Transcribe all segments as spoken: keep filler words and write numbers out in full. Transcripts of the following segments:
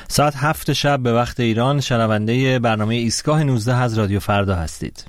ساعت هفت شب به وقت ایران شنونده برنامه ایستگاه نوزده از رادیو فردا هستید.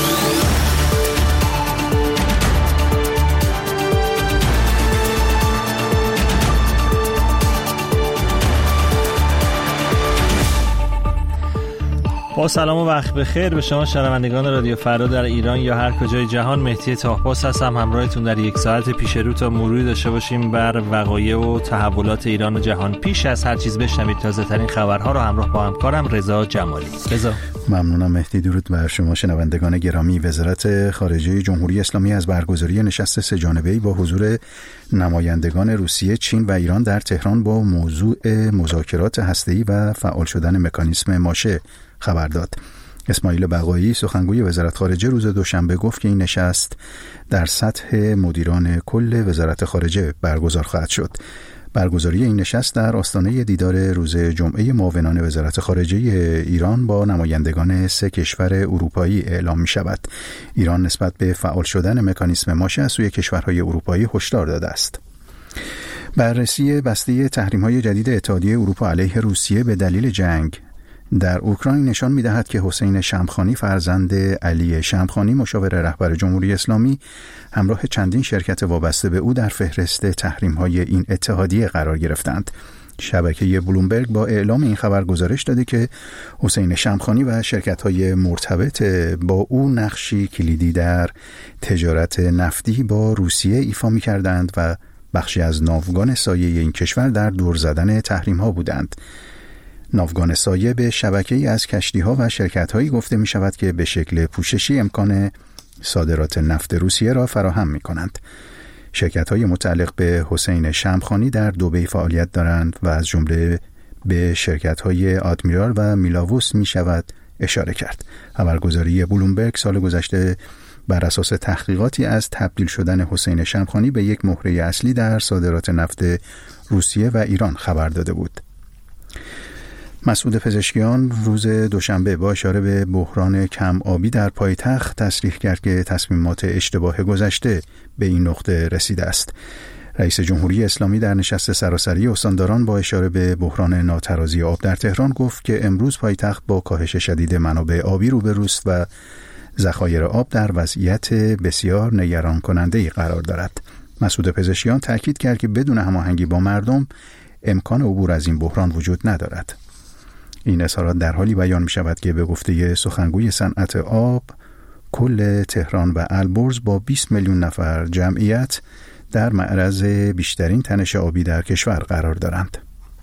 با سلام و وقت بخیر به شما شنوندگان رادیو فردا در ایران یا هر کجای جهان. مهدی طاهباس هستم همراهتون در یک ساعت پیش رو تا مروری داشته باشیم بر وقایع و تحولات ایران و جهان. پیش از هر چیز بشنوید تازه ترین خبرها رو همراه با همکارم رضا جمالی. رضا ممنونم مهدی. درود بر شما شنوندگان گرامی. وزارت خارجه جمهوری اسلامی از برگزاری نشست سه جانبه‌ای با حضور نمایندگان روسیه، چین و ایران در تهران با موضوع مذاکرات هسته‌ای و فعال شدن مکانیسم ماشه خبر داد. اسماعیل بقایی سخنگوی وزارت خارجه روز دوشنبه گفت که این نشست در سطح مدیران کل وزارت خارجه برگزار خواهد شد. برگزاری این نشست در آستانه دیدار روز جمعه معاونان وزارت خارجه ایران با نمایندگان سه کشور اروپایی اعلام می شود. ایران نسبت به فعال شدن مکانیسم ماشه از سوی کشورهای اروپایی هشدار داده است. بررسی بسته تحریم‌های جدید اتحادیه اروپا علیه روسیه به دلیل جنگ در اوکراین نشان می‌دهد که حسین شمخانی فرزند علی شمخانی مشاور رهبر جمهوری اسلامی همراه چندین شرکت وابسته به او در فهرست تحریم‌های این اتحادیه قرار گرفتند. شبکه بلومبرگ با اعلام این خبر گزارش داده که حسین شمخانی و شرکت‌های مرتبط با او نقشی کلیدی در تجارت نفتی با روسیه ایفا می‌کردند و بخشی از ناوگان سایه این کشور در دور زدن تحریم‌ها بودند. ناوگان سایه به شبکه‌ای از کشتی‌ها و شرکت‌هایی گفته می‌شود که به شکل پوششی امکان صادرات نفت روسیه را فراهم می‌کنند. شرکت‌های متعلق به حسین شمخانی در دبی فعالیت دارند و از جمله به شرکت‌های آدمیرال و میلاووس می‌شود اشاره کرد. خبرگزاری بلومبرگ سال گذشته بر اساس تحقیقاتی از تبدیل شدن حسین شمخانی به یک مهره اصلی در صادرات نفت روسیه و ایران خبر داده بود. مسعود پزشکیان روز دوشنبه با اشاره به بحران کم آبی در پایتخت تصریح کرد که تصمیمات اشتباه گذشته به این نقطه رسیده است. رئیس جمهوری اسلامی در نشست سراسری استانداران با اشاره به بحران ناترازی آب در تهران گفت که امروز پایتخت با کاهش شدید منابع آبی روبروست و ذخایر آب در وضعیت بسیار نگران کننده‌ای قرار دارد. مسعود پزشکیان تاکید کرد که بدون هماهنگی با مردم امکان عبور از این بحران وجود ندارد. این اظهارات در حالی بیان می شود که به گفته سخنگوی صنعت آب کل تهران و البرز با بیست میلیون نفر جمعیت در معرض بیشترین تنش آبی در کشور قرار دارند.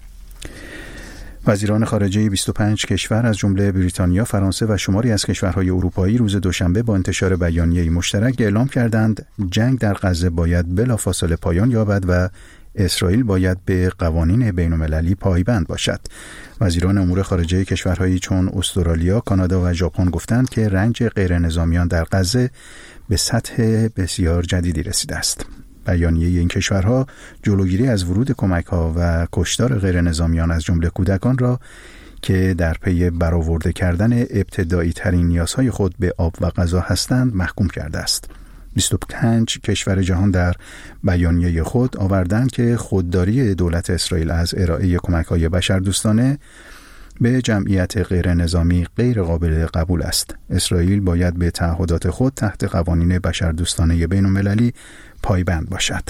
وزیران خارجه بیست و پنج کشور از جمله بریتانیا، فرانسه و شماری از کشورهای اروپایی روز دوشنبه با انتشار بیانیه‌ای مشترک اعلام کردند جنگ در غزه باید بلافاصله پایان یابد و اسرائیل باید به قوانین بین‌المللی پایبند باشد. وزیران امور خارجه کشورهایی چون استرالیا، کانادا و ژاپن گفتند که رنج غیر نظامیان در غزه به سطح بسیار جدیدی رسیده است. بیانیه این کشورها جلوگیری از ورود کمک‌ها و کشتار غیر نظامیان از جمله کودکان را که در پی برآورده کردن ابتدایی ترین نیازهای خود به آب و غذا هستند محکوم کرده است. بیست و پنج کشور جهان در بیانیه خود آوردند که خودداری دولت اسرائیل از ارائه کمک‌های بشردوستانه به جمعیت غیر نظامی غیر قابل قبول است. اسرائیل باید به تعهدات خود تحت قوانین بشردوستانه بین‌المللی پایبند باشد.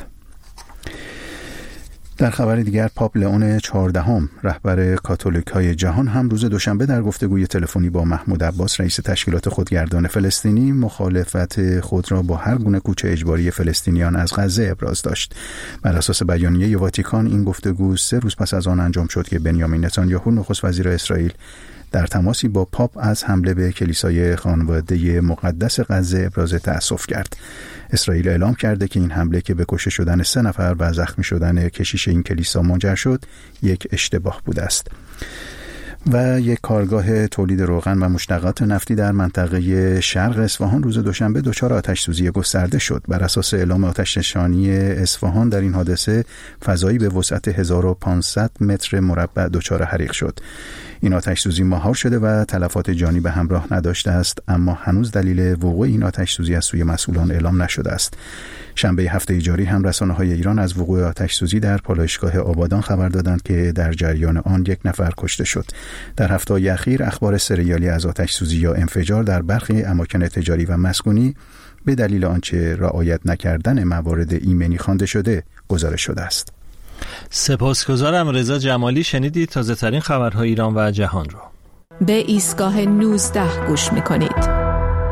در خبر دیگر پاپ لئون چهاردهم رهبر کاتولیک‌های جهان هم روز دوشنبه در گفتگوی تلفنی با محمود عباس رئیس تشکیلات خودگردان فلسطینی مخالفت خود را با هر گونه کوچ اجباری فلسطینیان از غزه ابراز داشت. بر اساس بیانیه واتیکان این گفتگو سه روز پس از آن انجام شد که بنیامین نتانیاهو نخست وزیر اسرائیل در تماسی با پاپ از حمله به کلیسای خانواده مقدس غزه ابراز تأسف کرد. اسرائیل اعلام کرده که این حمله که به کشته شدن سه نفر و زخمی شدن کشیش این کلیسا منجر شد یک اشتباه بوده است. و یک کارگاه تولید روغن و مشتقات نفتی در منطقه شرق اصفهان روز دوشنبه دچار آتش‌سوزی گسترده شد. بر اساس اعلام آتش‌نشانی اصفهان در این حادثه فضایی به وسعت هزار و پانصد متر مربع دچار حریق شد. این آتش‌سوزی مهار شده و تلفات جانی به همراه نداشته است، اما هنوز دلیل وقوع این آتش‌سوزی از سوی مسئولان اعلام نشده است. شنبه هفته جاری هم رسانه‌های ایران از وقوع آتش‌سوزی در پالایشگاه آبادان خبر دادند که در جریان آن یک نفر کشته شد. در هفته‌های اخیر اخبار سریالی از آتش‌سوزی یا انفجار در برخی اماکن تجاری و مسکونی به دلیل آنچه رعایت نکردن موارد ایمنی خوانده شده گزارش شده است. سپاسگزارم. رضا جمالی شنیدید تازه‌ترین خبرهای ایران و جهان رو. به ایستگاه نوزده گوش می‌کنید.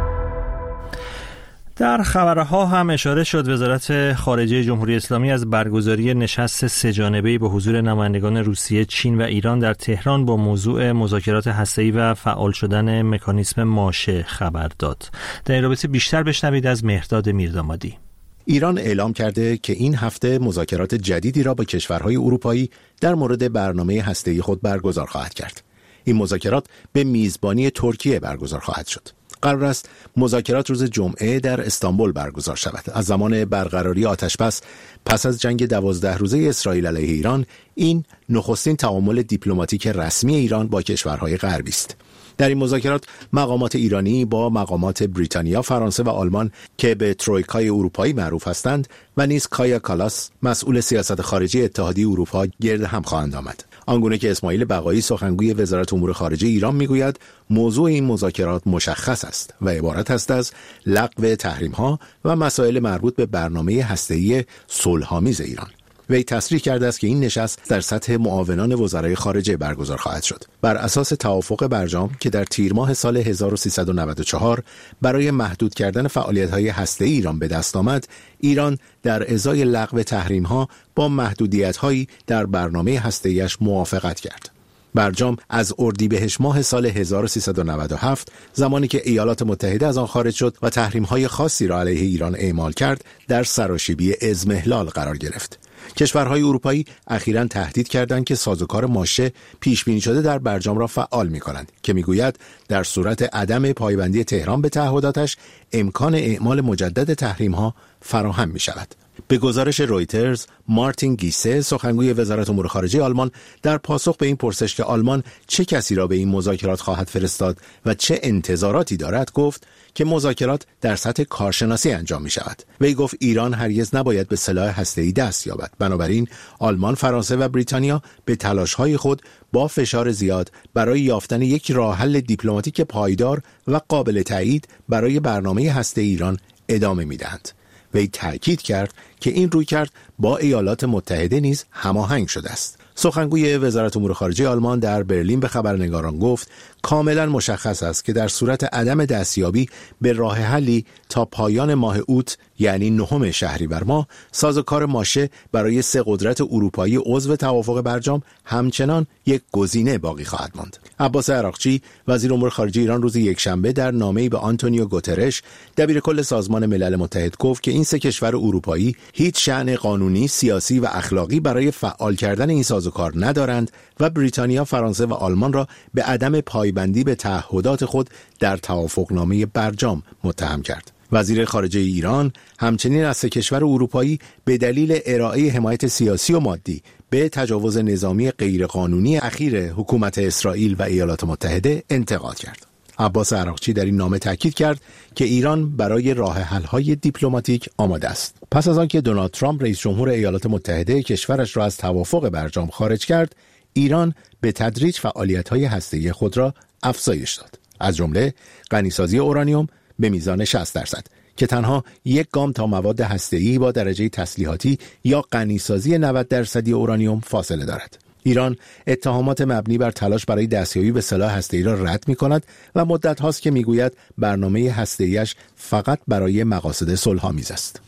در خبرها هم اشاره شد وزارت خارجه جمهوری اسلامی از برگزاری نشست سه‌جانبه‌ای با حضور نمایندگان روسیه، چین و ایران در تهران با موضوع مذاکرات هسته‌ای و فعال شدن مکانیسم ماشه خبر داد. در این رابطه بیشتر بشنوید از مهرداد میردامادی. ایران اعلام کرده که این هفته مذاکرات جدیدی را با کشورهای اروپایی در مورد برنامه هسته‌ای خود برگزار خواهد کرد. این مذاکرات به میزبانی ترکیه برگزار خواهد شد. قرار است مذاکرات روز جمعه در استانبول برگزار شود. از زمان برقراری آتشبس پس از جنگ دوازده روزه اسرائیل علیه ایران، این نخستین تعامل دیپلماتیک رسمی ایران با کشورهای غربی است. در این مذاکرات مقامات ایرانی با مقامات بریتانیا، فرانسه و آلمان که به ترویکای اروپایی معروف هستند و نیز کایا کالاس مسئول سیاست خارجی اتحادیه اروپا گرد هم خواهند آمد. آنگونه که اسماعیل بقایی سخنگوی وزارت امور خارجه ایران میگوید موضوع این مذاکرات مشخص است و عبارت است از لغو تحریم‌ها و مسائل مربوط به برنامه هسته‌ای صلح‌آمیز ایران. وی تصریح کرده است که این نشست در سطح معاونان وزرای خارجه برگزار خواهد شد. بر اساس توافق برجام که در تیر ماه سال هزار و سیصد و نود و چهار برای محدود کردن فعالیت‌های هسته‌ای ایران به دست آمد، ایران در ازای لغو تحریم‌ها با محدودیت‌هایی در برنامه هسته‌ایش موافقت کرد. برجام از اردیبهشت ماه سال هزار و سیصد و نود و هفت، زمانی که ایالات متحده از آن خارج شد و تحریم‌های خاصی را علیه ایران اعمال کرد، در سراشیبی اضمحلال قرار گرفت. کشورهای اروپایی اخیراً تهدید کردند که سازوکار ماشه پیش بینی شده در برجام را فعال می‌کنند که می‌گوید در صورت عدم پایبندی تهران به تعهداتش امکان اعمال مجدد تحریم‌ها فراهم می‌شود. به گزارش رویترز، مارتین گیسه سخنگوی وزارت امور خارجه آلمان در پاسخ به این پرسش که آلمان چه کسی را به این مذاکرات خواهد فرستاد و چه انتظاراتی دارد، گفت که مذاکرات در سطح کارشناسی انجام می شود. وی گفت ایران هرگز نباید به سلاح هسته‌ای دست یابد. بنابراین آلمان، فرانسه و بریتانیا به تلاش‌های خود با فشار زیاد برای یافتن یک راه حل دیپلماتیک پایدار و قابل تایید برای برنامه هسته‌ای ایران ادامه می‌دهند. وی تأکید کرد که این رویکرد با ایالات متحده نیز هماهنگ شده است. سخنگوی وزارت امور خارجه آلمان در برلین به خبرنگاران گفت کاملا مشخص است که در صورت عدم دستیابی به راه حلی تا پایان ماه اوت، یعنی نهم شهریور ماه، سازوکار ماشه برای سه قدرت اروپایی عضو توافق برجام همچنان یک گزینه باقی خواهد ماند. عباس عراقچی وزیر امور خارجه ایران روز یکشنبه در نامه‌ای به آنتونیو گوترش دبیرکل سازمان ملل متحد گفت که این سه کشور اروپایی هیچ شأن قانونی، سیاسی و اخلاقی برای فعال کردن این سازوکار ندارند و بریتانیا، فرانسه و آلمان را به عدم پایبندی به تعهدات خود در توافقنامه برجام متهم کرد. وزیر خارجه ایران همچنین از سه کشور اروپایی به دلیل ارائه حمایت سیاسی و مادی به تجاوز نظامی غیرقانونی اخیر حکومت اسرائیل و ایالات متحده انتقاد کرد. عباس عراقچی در این نامه تاکید کرد که ایران برای راه حل‌های دیپلماتیک آماده است. پس از آنکه دونالد ترامپ رئیس جمهور ایالات متحده کشورش را از توافق برجام خارج کرد، ایران به تدریج فعالیت‌های هسته‌ای خود را افزایش داد. از جمله غنیسازی اورانیوم به میزان شصت درصد که تنها یک گام تا مواد هسته‌ای با درجه تسلیحاتی یا غنیسازی نود درصدی اورانیوم فاصله دارد. ایران اتهامات مبنی بر تلاش برای دستیابی به سلاح هسته‌ای را رد می‌کند و مدت هاست که می‌گوید برنامه هسته‌ایش فقط برای مقاصد صلح‌آمیز است.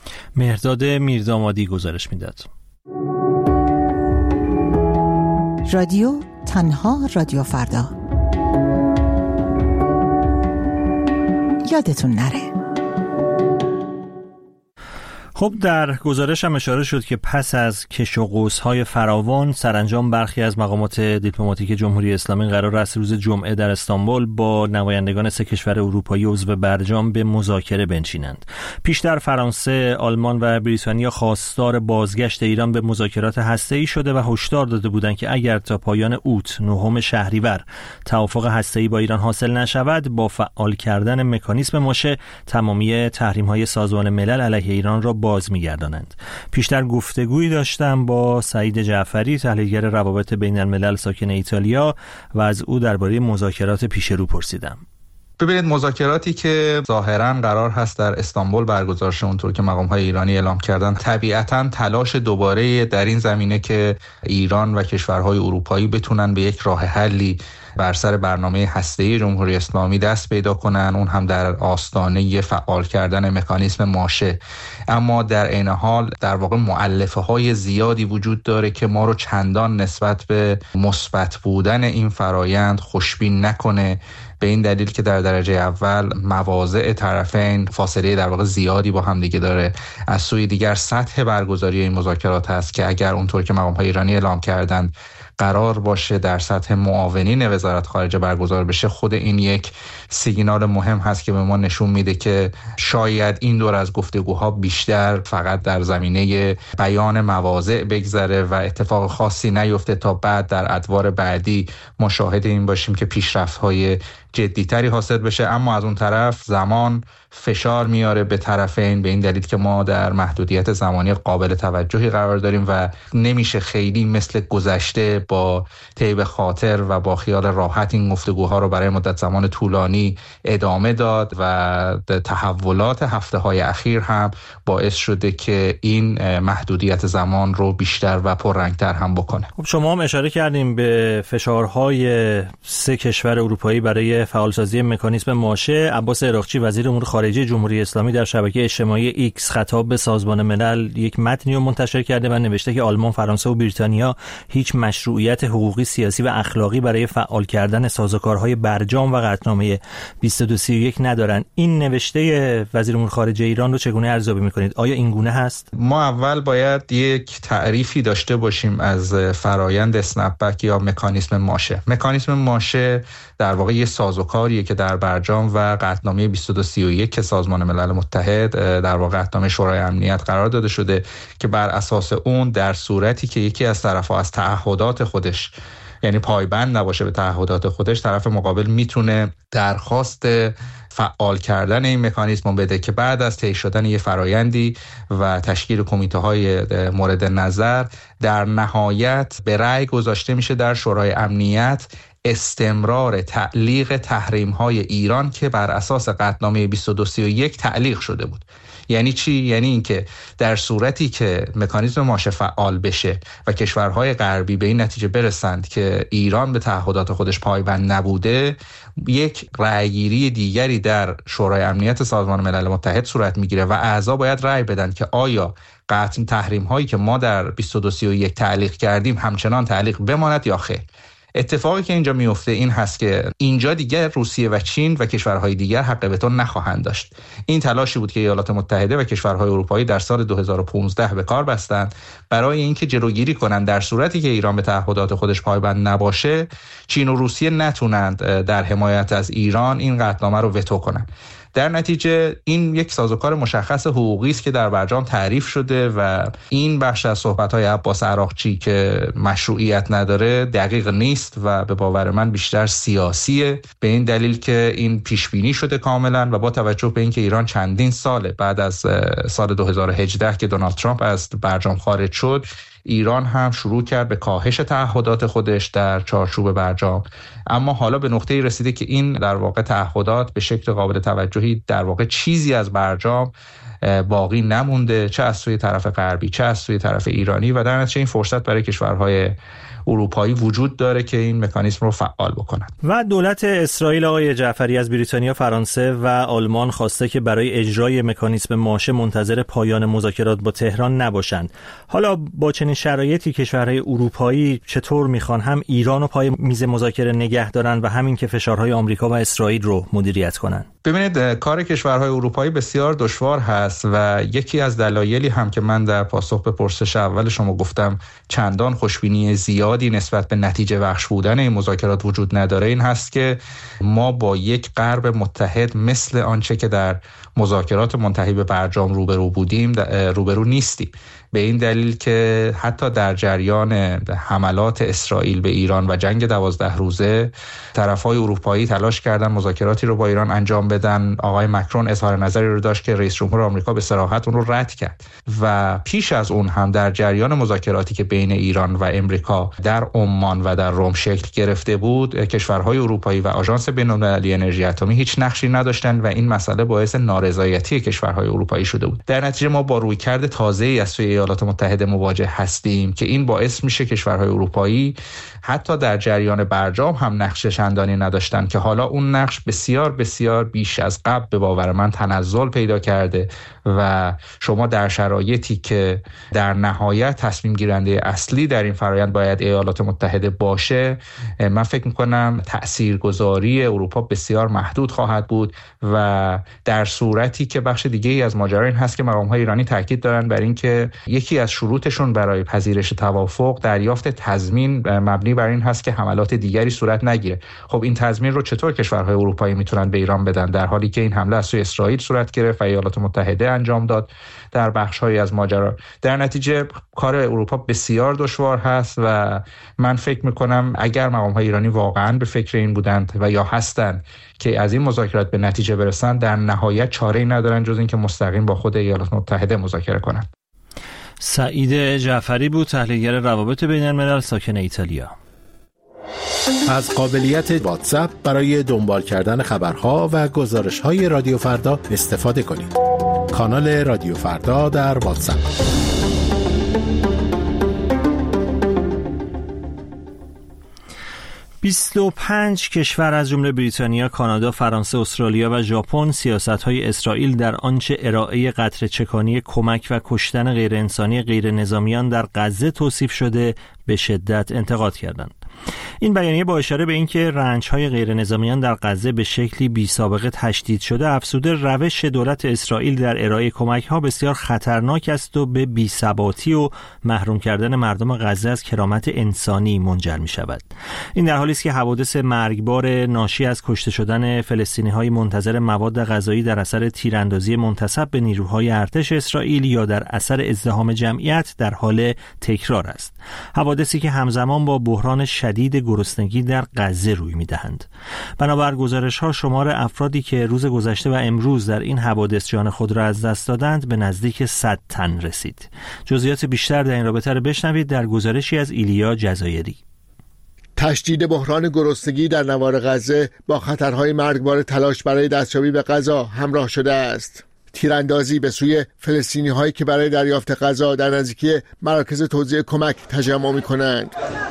مهرداد میردامادی گزارش می‌داد. رادیو تنها رادیو فردا. یادتون نره. خب در گزارش هم اشاره شد که پس از کش و قوس‌های فراوان سرانجام برخی از مقامات دیپلماتیک جمهوری اسلامی قرار است روز جمعه در استانبول با نمایندگان سه کشور اروپایی عضو برجام به مذاکره بنشینند. پیشتر فرانسه، آلمان و بریتانیا خواستار بازگشت ایران به مذاکرات هسته‌ای شده و هشدار داده بودند که اگر تا پایان اوت نهم شهریور توافق هسته‌ای با ایران حاصل نشود، با فعال کردن مکانیسم ماشه تمامی تحریم‌های سازمان ملل علیه ایران را با باز می‌گردانند. پیشتر گفتگویی داشتم با سعید جعفری، تحلیلگر روابط بین الملل ساکن ایتالیا، و از او درباره مذاکرات پیش رو پرسیدم. ببینید، مذاکراتی که ظاهراً قرار هست در استانبول برگزار شه اونطور که مقام‌های ایرانی اعلام کردن، طبیعتاً تلاش دوباره در این زمینه که ایران و کشورهای اروپایی بتونن به یک راه حلی بر سر برنامه هسته‌ای جمهوری اسلامی دست پیدا کنن، اون هم در آستانه فعال کردن مکانیسم ماشه. اما در عین حال در واقع مؤلفه‌های زیادی وجود داره که ما رو چندان نسبت به مثبت بودن این فرایند خوشبین نکنه، به این دلیل که در درجه اول مواضع طرفین فاصله در واقع زیادی با هم دیگه داره. از سوی دیگر سطح برگزاری این مذاکرات هست که اگر اونطور که مقام‌های ایرانی اعلام کردند قرار باشه در سطح معاونین وزارت خارجه برگزار بشه، خود این یک سیگنال مهم هست که به ما نشون میده که شاید این دور از گفتگوها بیشتر فقط در زمینه بیان مواضع بگذره و اتفاق خاصی نیفته تا بعد در ادوار بعدی مشاهد این باشیم که پیشرفت‌های جدی‌تری حاصل بشه. اما از اون طرف زمان فشار میاره به طرفین، به این دلیل که ما در محدودیت زمانی قابل توجهی قرار داریم و نمیشه خیلی مثل گذشته با طیب خاطر و با خیال راحت این گفتگوها رو برای مدت زمان طولانی ادامه داد و تحولات هفته‌های اخیر هم باعث شده که این محدودیت زمان رو بیشتر و پررنگتر هم بکنه. خب شما هم اشاره کردیم به فشارهای سه کشور اروپایی برای فعالسازی مکانیسم ماشه. عباس عراقچی وزیر امور خارجه جمهوری اسلامی در شبکه اجتماعی ایکس خطاب به سازمان ملل یک متنی رو منتشر کرده و نوشته که آلمان، فرانسه و بریتانیا هیچ مشروعیت حقوقی، سیاسی و اخلاقی برای فعال کردن سازوکارهای برجام و قطعنامه بیست و دو سی و یک ندارن. این نوشته وزیر امور خارجه ایران رو چگونه ارزیابی می‌کنید؟ آیا این گونه هست؟ ما اول باید یک تعریفی داشته باشیم از فرایند اسنپ بک یا مکانیسم ماشه. مکانیسم ماشه در واقع یه سازوکاریه که در برجام و قطعنامه بیست و دو سی و یک که سازمان ملل متحد در واقع قطعنامه شورای امنیت قرار داده شده که بر اساس اون در صورتی که یکی از طرف‌ها از تعهدات خودش، یعنی پایبند نباشه به تعهدات خودش، طرف مقابل میتونه درخواست فعال کردن این مکانیزم بده که بعد از طی شدن یه فرایندی و تشکیل کمیته‌های مورد نظر در نهایت به رأی گذاشته میشه در شورای امنیت استمرار تعلیق تحریم‌های ایران که بر اساس قطعنامه بیست و دو سی و یک تعلیق شده بود. یعنی چی؟ یعنی اینکه در صورتی که مکانیزم ماشه فعال بشه و کشورهای غربی به این نتیجه برسند که ایران به تعهدات خودش پایبند نبوده، یک رأیگیری دیگری در شورای امنیت سازمان ملل متحد صورت میگیره و اعضا باید رأی بدن که آیا قطع تحریم هایی که ما در بیست و دو سی و یک تعلیق کردیم همچنان تعلیق بماند یا خیر. اتفاقی که اینجا میفته این هست که اینجا دیگر روسیه و چین و کشورهای دیگر حق وتو نخواهند داشت. این تلاشی بود که ایالات متحده و کشورهای اروپایی در سال دو هزار و پانزده به کار بستند برای اینکه جلوگیری کنند در صورتی که ایران به تعهدات خودش پایبند نباشه، چین و روسیه نتونند در حمایت از ایران این قطعنامه رو وتو کنند. در نتیجه این یک سازوکار مشخص حقوقی است که در برجام تعریف شده و این بخش از صحبت‌های عباس عراقچی که مشروعیت نداره دقیق نیست و به باور من بیشتر سیاسیه، به این دلیل که این پیش بینی شده کاملا و با توجه به اینکه ایران چندین ساله بعد از سال دو هزار و هجده که دونالد ترامپ از برجام خارج شد، ایران هم شروع کرد به کاهش تعهدات خودش در چارچوب برجام، اما حالا به نقطه‌ای رسیده که این در واقع تعهدات به شکل قابل توجهی در واقع چیزی از برجام باقی نمونده، چه از سوی طرف غربی چه از سوی طرف ایرانی، و در نتیجه این فرصت برای کشورهای اروپایی وجود داره که این مکانیزم رو فعال بکنن. و دولت اسرائیل آقای جعفری از بریتانیا، فرانسه و آلمان خواسته که برای اجرای مکانیزم ماشه منتظر پایان مذاکرات با تهران نباشند. حالا با چنین شرایطی کشورهای اروپایی چطور میخوان هم ایران رو پای میز مذاکره نگه دارن و همین که فشارهای آمریکا و اسرائیل رو مدیریت کنن؟ ببینید، کار کشورهای اروپایی بسیار دشوار هست و یکی از دلایلی هم که من در پاسخ به پرسش اول شما گفتم چندان خوشبینی زیادی نسبت به نتیجه بخش بودن این مذاکرات وجود نداره این هست که ما با یک غرب متحد مثل آنچه که در مذاکرات منتهی به برجام روبرو بودیم روبرو نیستیم. به این دلیل که حتی در جریان حملات اسرائیل به ایران و جنگ دوازده روزه طرف‌های اروپایی تلاش کردن مذاکراتی رو با ایران انجام بدن. آقای مکرون اظهار نظری رو داشت که رئیس جمهور آمریکا به صراحت اون رو رد کرد و پیش از اون هم در جریان مذاکراتی که بین ایران و امریکا در عمان و در روم شکل گرفته بود، کشورهای اروپایی و آژانس بین‌المللی انرژی اتمی هیچ نقشی نداشتند و این مسئله باعث نارضایتی کشورهای اروپایی شده بود. در نتیجه ما با رویکرد تازه‌ای از سوی ایالات متحده مواجه هستیم که این باعث میشه کشورهای اروپایی حتی در جریان برجام هم نقش چندانی نداشتن که حالا اون نقش بسیار بسیار بیش از قبل به باور من تنزل پیدا کرده و شما در شرایطی که در نهایت تصمیم گیرنده اصلی در این فرآیند باید ایالات متحده باشه، من فکر میکنم تاثیرگذاری اروپا بسیار محدود خواهد بود و در صورتی که بخش دیگه ای از ماجرا این هست که مقام‌های ایرانی تاکید دارن بر این که یکی از شروطشون برای پذیرش توافق دریافت تضمین مبنی بر این هست که حملات دیگری صورت نگیره. خب این تضمین رو چطور کشورهای اروپایی میتونن به ایران بدن در حالی که این حمله از سوی اسرائیل صورت گرفت و ایالات متحده انجام داد در بخش‌هایی از ماجرا؟ در نتیجه کار اروپا بسیار دشوار هست و من فکر می‌کنم اگر مقام‌های ایرانی واقعاً به فکر این بودند و یا هستند که از این مذاکرات به نتیجه برسن، در نهایت چاره‌ای ندارن جز اینکه مستقیم با خود ایالات متحده مذاکره کنند. سعید جعفری بود، تحلیلگر روابط بین‌الملل، ساکن ایتالیا. از قابلیت واتساپ برای دنبال کردن خبرها و گزارش‌های رادیو فردا استفاده کنید. کانال رادیو فردا در واتساپ. بیست و پنج کشور از جمله بریتانیا، کانادا، فرانسه، استرالیا و ژاپن سیاست‌های اسرائیل در آنچه ارائه قطره‌چکانی کمک و کشتن غیرانسانی غیرنظامیان در غزه توصیف شده به شدت انتقاد کردند. این بیانیه با اشاره به اینکه رنج‌های غیرنظامیان در غزه به شکلی بی‌سابقه تشدید شده، افزوده روش دولت اسرائیل در ارائه کمک‌ها بسیار خطرناک است و به بی‌ثباتی و محروم کردن مردم غزه از کرامت انسانی منجر می‌شود. این در حالی است که حوادث مرگبار ناشی از کشته شدن فلسطینی‌های منتظر مواد غذایی در اثر تیراندازی منتسب به نیروهای ارتش اسرائیل یا در اثر ازدحام جمعیت در حال تکرار است. حوادثی که همزمان با بحران شدید گرسنگی در غزه روی می‌دهند. بنابر گزارش‌ها شمار افرادی که روز گذشته و امروز در این حوادث جان خود را از دست دادند به نزدیک صد تن رسید. جزئیات بیشتر در این رابطه را بشنوید در گزارشی از ایلیا جزایری. تشدید بحران گرسنگی در نوار غزه با خطرهای مرگبار تلاش برای دستیابی به غذا همراه شده است. تیراندازی به سوی فلسطینی هایی که برای دریافت غذا در نزدیکی مراکز توزیع کمک تجمع می کنند.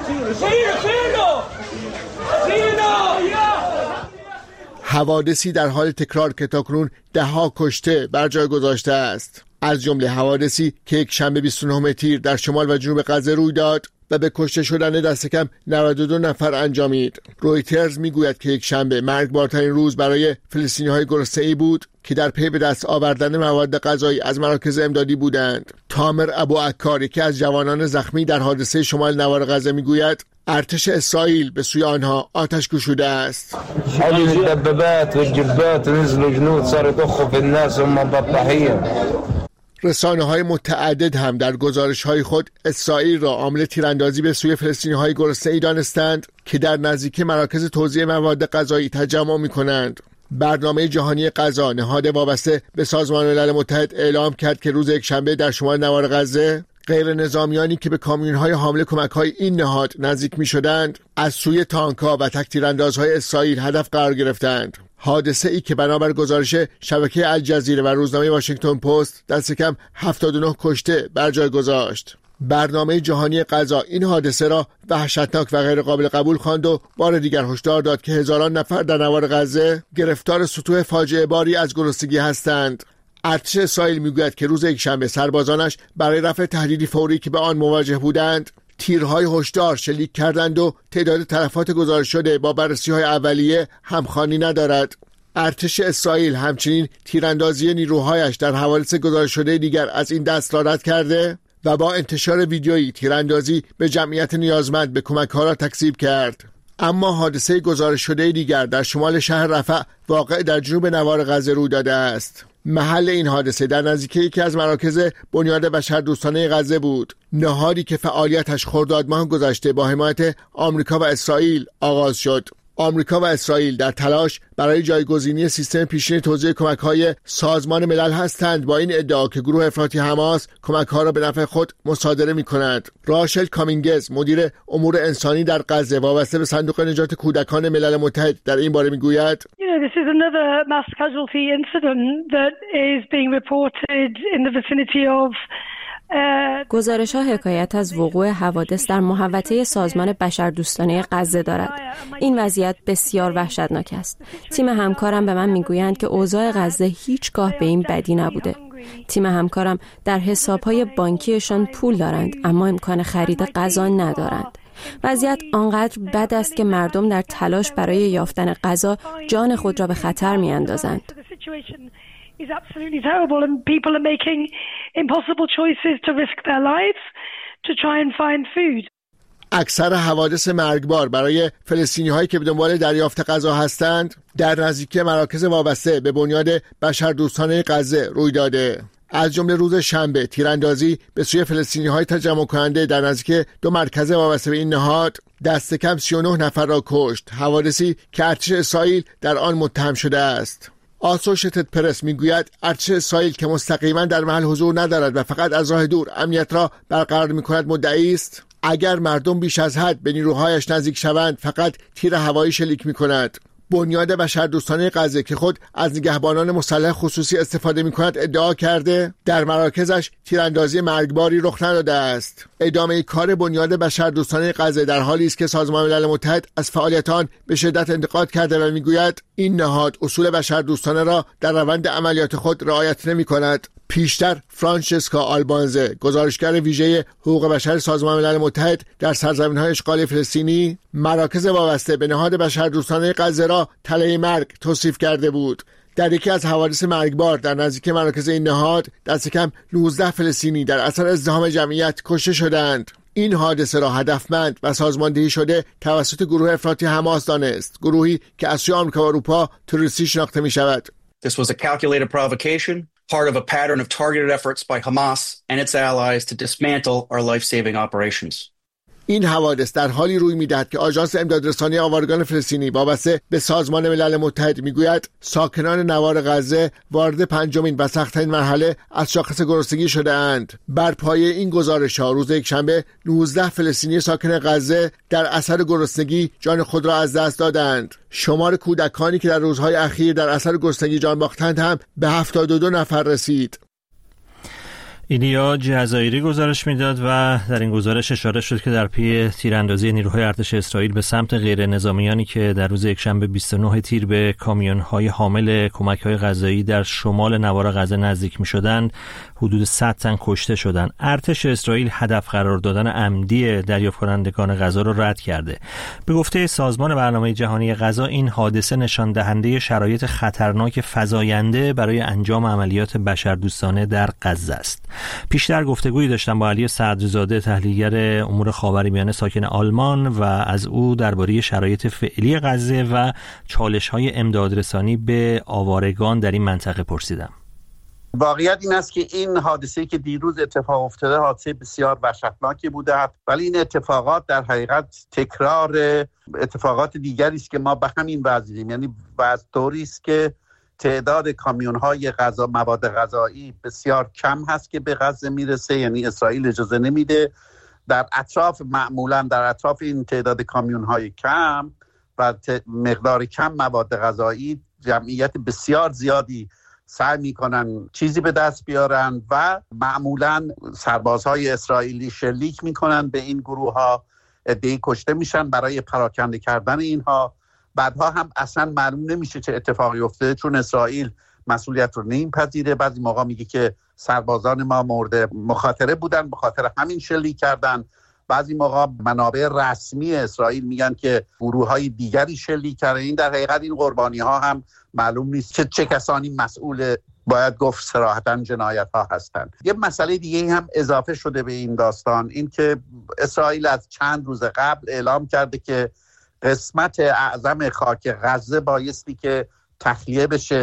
حوادثی در حال تکرار که تاکنون ده ها کشته بر جای گذاشته است. از جمله حوادثی که یک شنبه بیست و نهم تیر در شمال و جنوب غزه روی داد و به کشته شدن دست کم نود و دو نفر انجامید. رویترز میگوید که یک شنبه مرگبارترین روز برای فلسطینی‌های گرسنه‌ای بود که در پی به دست آوردن مواد غذایی از مراکز امدادی بودند. تامر ابو عکار، یکی از جوانان زخمی در حادثه شمال نوار غزه، میگوید ارتش اسرائیل به سوی آنها آتش گشوده است. رسانه‌های متعدد هم در گزارش‌های خود اسرائیل را عامل تیراندازی به سوی فلسطینی‌های گرسنه‌ای دانستند که در نزدیکی مراکز توزیع مواد غذایی تجمع می‌کنند. برنامه جهانی غذا، نهاد وابسته به سازمان ملل متحد، اعلام کرد که روز یکشنبه در شمال نوار غزه غیر نظامیانی که به کامیون‌های حامل کمک‌های این نهاد نزدیک می‌شدند از سوی تانک‌ها و تک تیراندازهای اسرائیل هدف قرار گرفتند. حادثه ای که بنابر گزارش شبکه الجزیره و روزنامه واشنگتن پست دست کم هفتاد و نه کشته بر جای گذاشت. برنامه جهانی غذا این حادثه را وحشتناک و غیر قابل قبول خواند و بار دیگر هشدار داد که هزاران نفر در نوار غزه گرفتار سطوح فاجعه باری از گرسنگی هستند. ارتش اسرائیل میگوید که روز یکشنبه سربازانش برای رفع تهدیدی فوری که به آن مواجه بودند تیرهای هشدار شلیک کردند و تعداد تلفات گزارش شده با بررسی‌های اولیه همخوانی ندارد. ارتش اسرائیل همچنین تیراندازی نیروهایش در حوادث گزارش شده دیگر از این دست را رد کرده و با انتشار ویدیویی تیراندازی به جمعیت نیازمند به کمک‌ها را تکذیب کرد. اما حادثه گزارش شده دیگر در شمال شهر رفح واقع در جنوب نوار غزه روی داده است. محل این حادثه در نزدیکی یکی از مراکز بنیاد بشردوستانه غزه بود. نهادی که فعالیتش خرداد ماه گذشته با حمایت آمریکا و اسرائیل آغاز شد. آمریکا و اسرائیل در تلاش برای جایگزینی سیستم پیشین توزیع کمک‌های سازمان ملل هستند با این ادعا که گروه افراطی حماس کمک‌ها را به نفع خود مصادره می‌کند. راشل کامینگز مدیر امور انسانی در غزه وابسته به صندوق نجات کودکان ملل متحد در این باره می‌گوید This is another mass casualty incident that is being reported in the vicinity of گزارش‌ها حکایت از وقوع حوادث در محوطه سازمان بشردوستانه غزه دارد. این وضعیت بسیار وحشتناک است. تیم همکارم به من میگویند که اوضاع غزه هیچگاه به این بدی نبوده. تیم همکارم در حساب‌های بانکیشان پول دارند اما امکان خرید غذا ندارند. وضعیت آنقدر بد است که مردم در تلاش برای یافتن غذا جان خود را به خطر می‌اندازند. is absolutely terrible and people are making impossible choices to risk their lives to try and find food. اکثر حوادث مرگبار برای فلسطینی‌هایی که به دنبال دریافت غذا هستند در نزدیکی مراکز وابسته به بنیاد بشردوستانه غزه روی داده. از جمله روز شنبه تیراندازی به سوی فلسطینی‌های تجمع کننده در نزدیکی دو مرکز وابسته به این نهاد دست کم سی و نه نفر را کشت. حوادثی که ارتش اسرائیل در آن متهم شده است. آسوشیتد پرس میگوید ارتش اسرائیل که مستقیما در محل حضور ندارد و فقط از راه دور امنیت را برقرار میکند مدعی است اگر مردم بیش از حد به نیروهایش نزدیک شوند فقط تیر هوایی شلیک میکند. بنیاد بشردوستانه غزه که خود از نگهبانان مسلح خصوصی استفاده میکند ادعا کرده در مراکزش تیراندازی مرگباری رخ نداده است. ادامه کار بنیاد بشردوستانه غزه در حالی است که سازمان ملل متحد از فعالیت آن به شدت انتقاد کرده و میگوید این نهاد اصول بشردوستانه را در روند عملیات خود رعایت نمی‌کند. پیشتر فرانچسکا آلبانزه گزارشگر ویژه حقوق بشر سازمان ملل متحد در سرزمین‌های اشغالی فلسطینی مراکز وابسته به نهاد بشردوستانه غزه را تله مرگ توصیف کرده بود. در یکی از حوادث مرگبار در نزدیکی مراکز این نهاد دست کم نوزده فلسطینی در اثر ازدحام جمعیت کشته شدند. این حادثه را هدفمند و سازماندهی شده توسط گروه افراطی حماس دانست، گروهی که از سوی آمریکا و اروپا تروریستی شناخته می شود. This was a calculated provocation, part of a pattern of targeted efforts by Hamas and its allies to dismantle our life-saving operations. این حوادث در حالی روی می‌دهد که آژانس امدادرسانی آوارگان فلسطینی وابسته به سازمان ملل متحد میگوید ساکنان نوار غزه وارد پنجمین و سخت‌ترین مرحله از شاخص گرسنگی شده اند. بر پایه این گزارش‌ها روز یکشنبه نوزده فلسطینی ساکن غزه در اثر گرسنگی جان خود را از دست دادند. شمار کودکانی که در روزهای اخیر در اثر گرسنگی جان باختند هم به هفتاد و دو نفر رسید. ایلیا جزایری گزارش میداد و در این گزارش اشاره شد که در پی تیراندازی نیروهای ارتش اسرائیل به سمت غیر نظامیانی که در روز یکشنبه بیست و نه تیر به کامیون‌های حامل کمک‌های غذایی در شمال نوار غزه نزدیک می‌شدند، حدود صد تن کشته شدند. ارتش اسرائیل هدف قرار دادن عمدی دریافت کنندگان غذا را رد کرده. به گفته سازمان برنامه جهانی غذا این حادثه نشان دهنده شرایط خطرناک فزاینده برای انجام عملیات بشردوستانه در غزه است. پیشتر گفتگویی داشتم با علی صدرزاده تحلیلگر امور خاورمیانه ساکن آلمان و از او درباره شرایط فعلی غزه و چالش‌های امدادرسانی به آوارگان در این منطقه پرسیدم. واقعیت این است که این حادثه‌ای که دیروز اتفاق افتاده حادثه بسیار وحشتناکی بوده، ولی این اتفاقات در حقیقت تکرار اتفاقات دیگری است که ما به همین وضعیم، یعنی وضع طوری است که تعداد کامیون‌های غذا مواد غذایی بسیار کم هست که به غزه میرسه، یعنی اسرائیل اجازه نمیده. در اطراف معمولا در اطراف این تعداد کامیون‌های کم و مقدار کم مواد غذایی جمعیت بسیار زیادی سعی میکنن چیزی به دست بیارن و معمولا سربازهای اسرائیلی شلیک میکنن به این گروه ها، عده‌ای کشته میشن برای پراکنده کردن اینها. بعدها هم اصلا معلوم نمیشه چه اتفاقی افتاده چون اسرائیل مسئولیت رو نمیپذیره. بعضی موقع میگه که سربازان ما مورد مخاطره بودن به خاطر همین شلیک کردن. بعضی موقع منابع رسمی اسرائیل میگن که گروه‌های دیگری شلیک کردن. این در حقیقت این قربانی‌ها هم معلوم نیست که چه کسانی مسئول باید گفت صراحتاً جنایت‌ها هستند. یه مسئله دیگه هم اضافه شده به این داستان، این که اسرائیل از چند روز قبل اعلام کرده که قسمت اعظم خاک غزه بایستی که تخلیه بشه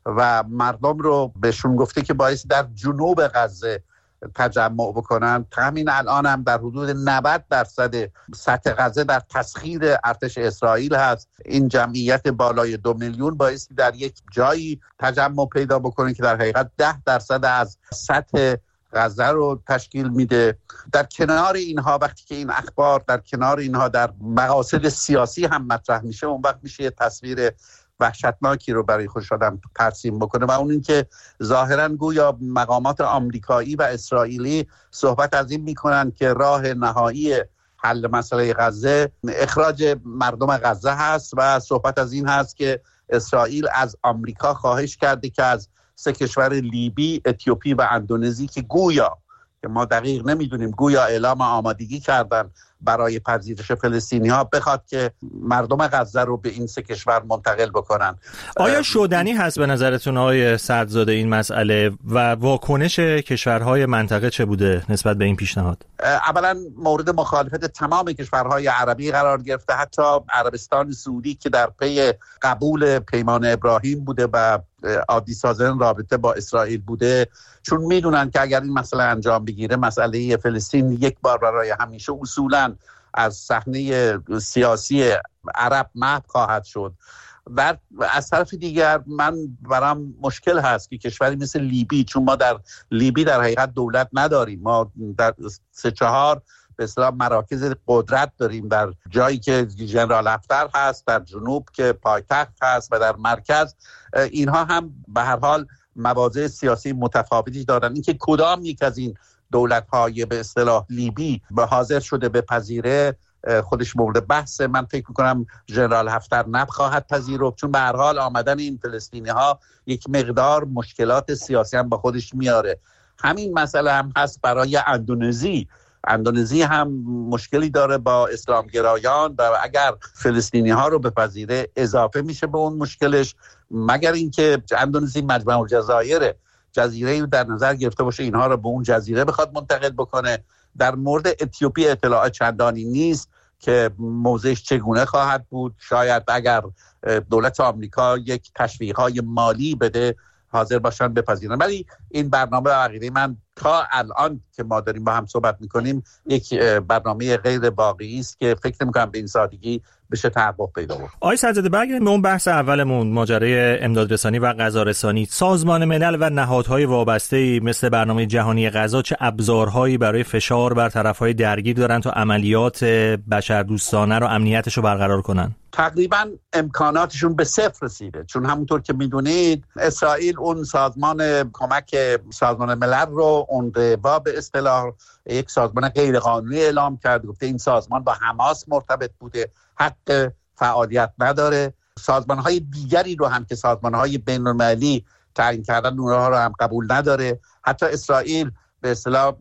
و مردم رو بهشون گفته که باعث در جنوب غزه تجمع بکنن. همین الان هم در حدود نود درصد سطح غزه در تسخیر ارتش اسرائیل هست. این جمعیت بالای دو میلیون بایستی در یک جایی تجمع پیدا بکنه که در حقیقت ده درصد از سطح غزه رو تشکیل میده. در کنار اینها وقتی که این اخبار در کنار اینها در مقاصد سیاسی هم مطرح میشه، اون وقت میشه تصویر وحشتناکی رو برای خودش آدم ترسیم بکنه و اون این که ظاهراً گویا مقامات آمریکایی و اسرائیلی صحبت از این میکنن که راه نهایی حل مسئله غزه اخراج مردم غزه هست و صحبت از این هست که اسرائیل از آمریکا خواهش کرده که از سه کشور لیبی، اتیوپی و اندونزی که گویا که ما دقیق نمیدونیم گویا اعلام آمادگی کردن برای پذیرش فلسطینی ها بخواد که مردم غزه رو به این سه کشور منتقل بکنن. آیا شدنی هست به نظرتون آقای سعدزاده این مسئله و واکنش کشورهای منطقه چه بوده نسبت به این پیشنهاد؟ اولا مورد مخالفت تمام کشورهای عربی قرار گرفته، حتی عربستان سعودی که در پی قبول پیمان ابراهیم بوده و عادی سازن رابطه با اسرائیل بوده، چون میدونن که اگر این مسئله انجام بگیره مسئله فلسطین یک بار برای همیشه اصولا از صحنه سیاسی عرب محو خواهد شد. و از طرف دیگر من برام مشکل هست که کشوری مثل لیبی، چون ما در لیبی در حقیقت دولت نداریم، ما در سه چهار به اصطلاح مراکز قدرت داریم، در جایی که ژنرال هفتر هست، در جنوب که پایتخت هست و در مرکز. اینها هم به هر حال مواضع سیاسی متفاوتی دارن. اینکه کدام یک از این دولت‌های به اصطلاح لیبی به حاضر شده به پذیره خودش مورد بحثه. من فکر میکنم ژنرال هفتر نخواهد پذیرفت، چون به هر حال آمدن این فلسطینی‌ها یک مقدار مشکلات سیاسی هم با خودش میاره. همین مسئله هم هست برای اندونزی. اندونزی هم مشکلی داره با اسلامگرایان و اگر فلسطینی ها رو بپذیره اضافه میشه به اون مشکلش، مگر اینکه اندونزی مجمع الجزایر جزیره رو در نظر گرفته باشه اینها رو به اون جزیره بخواد منتقل بکنه. در مورد اتیوپی اطلاع چندانی نیست که موضعش چگونه خواهد بود. شاید اگر دولت آمریکا یک تشویق‌های مالی بده حاضر باشن بپذیرن، ولی این برنامه عقیده من تا الان که ما داریم با هم صحبت میکنیم یک برنامه غیر واقعی است که فکر نمی‌کنم به این سادگی بشه تحقق پیدا کنه. آقای سعدزاده برگردیم به اون بحث اولمون، ماجرای امدادرسانی و غذارسانی. سازمان ملل و نهادهای وابسته‌ای مثل برنامه جهانی غذا چه ابزارهایی برای فشار بر طرف‌های درگیر دارن تا عملیات بشردوستانه رو امنیتش رو برقرار کنن؟ تقریبا امکاناتشون به صفر رسیده، چون همونطور که میدونید اسرائیل اون سازمان کمک سازمان ملل رو اون روا به اصطلاح یک سازمان غیر قانونی اعلام کرد، گفته این سازمان با حماس مرتبط بوده، حق فعالیت نداره. سازمان‌های دیگری رو هم که سازمان‌های بین‌المللی تعیین کردن اونها رو هم قبول نداره. حتی اسرائیل به اصطلاح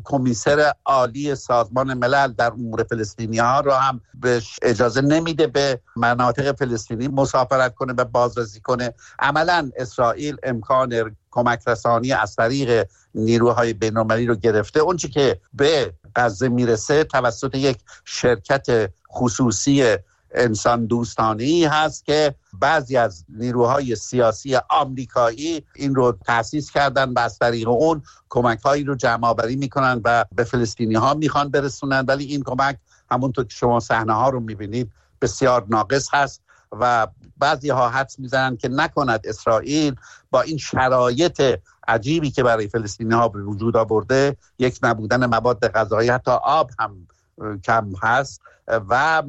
کمیسر عالی سازمان ملل در امور فلسطینی ها رو هم بهش اجازه نمیده به مناطق فلسطینی مسافرت کنه و بازرسی کنه. عملا اسرائیل امکان کمک رسانی از طریق نیروهای بین‌المللی رو گرفته. اون چی که به غزه میرسه توسط یک شرکت خصوصی انسان دوستانه‌ای هست که بعضی از نیروهای سیاسی آمریکایی این رو تأسیس کردن و از طریق اون کمک‌هایی رو جمع‌آوری می‌کنن و به فلسطینی‌ها می‌خوان برسونن، ولی این کمک همونطور که شما صحنه‌ها رو می‌بینید بسیار ناقص هست و بعضی‌ها حدس می‌زنن که نکند اسرائیل با این شرایط عجیبی که برای فلسطینی‌ها به وجود آورده، یک نبودن مواد غذایی، حتی آب هم کم هست و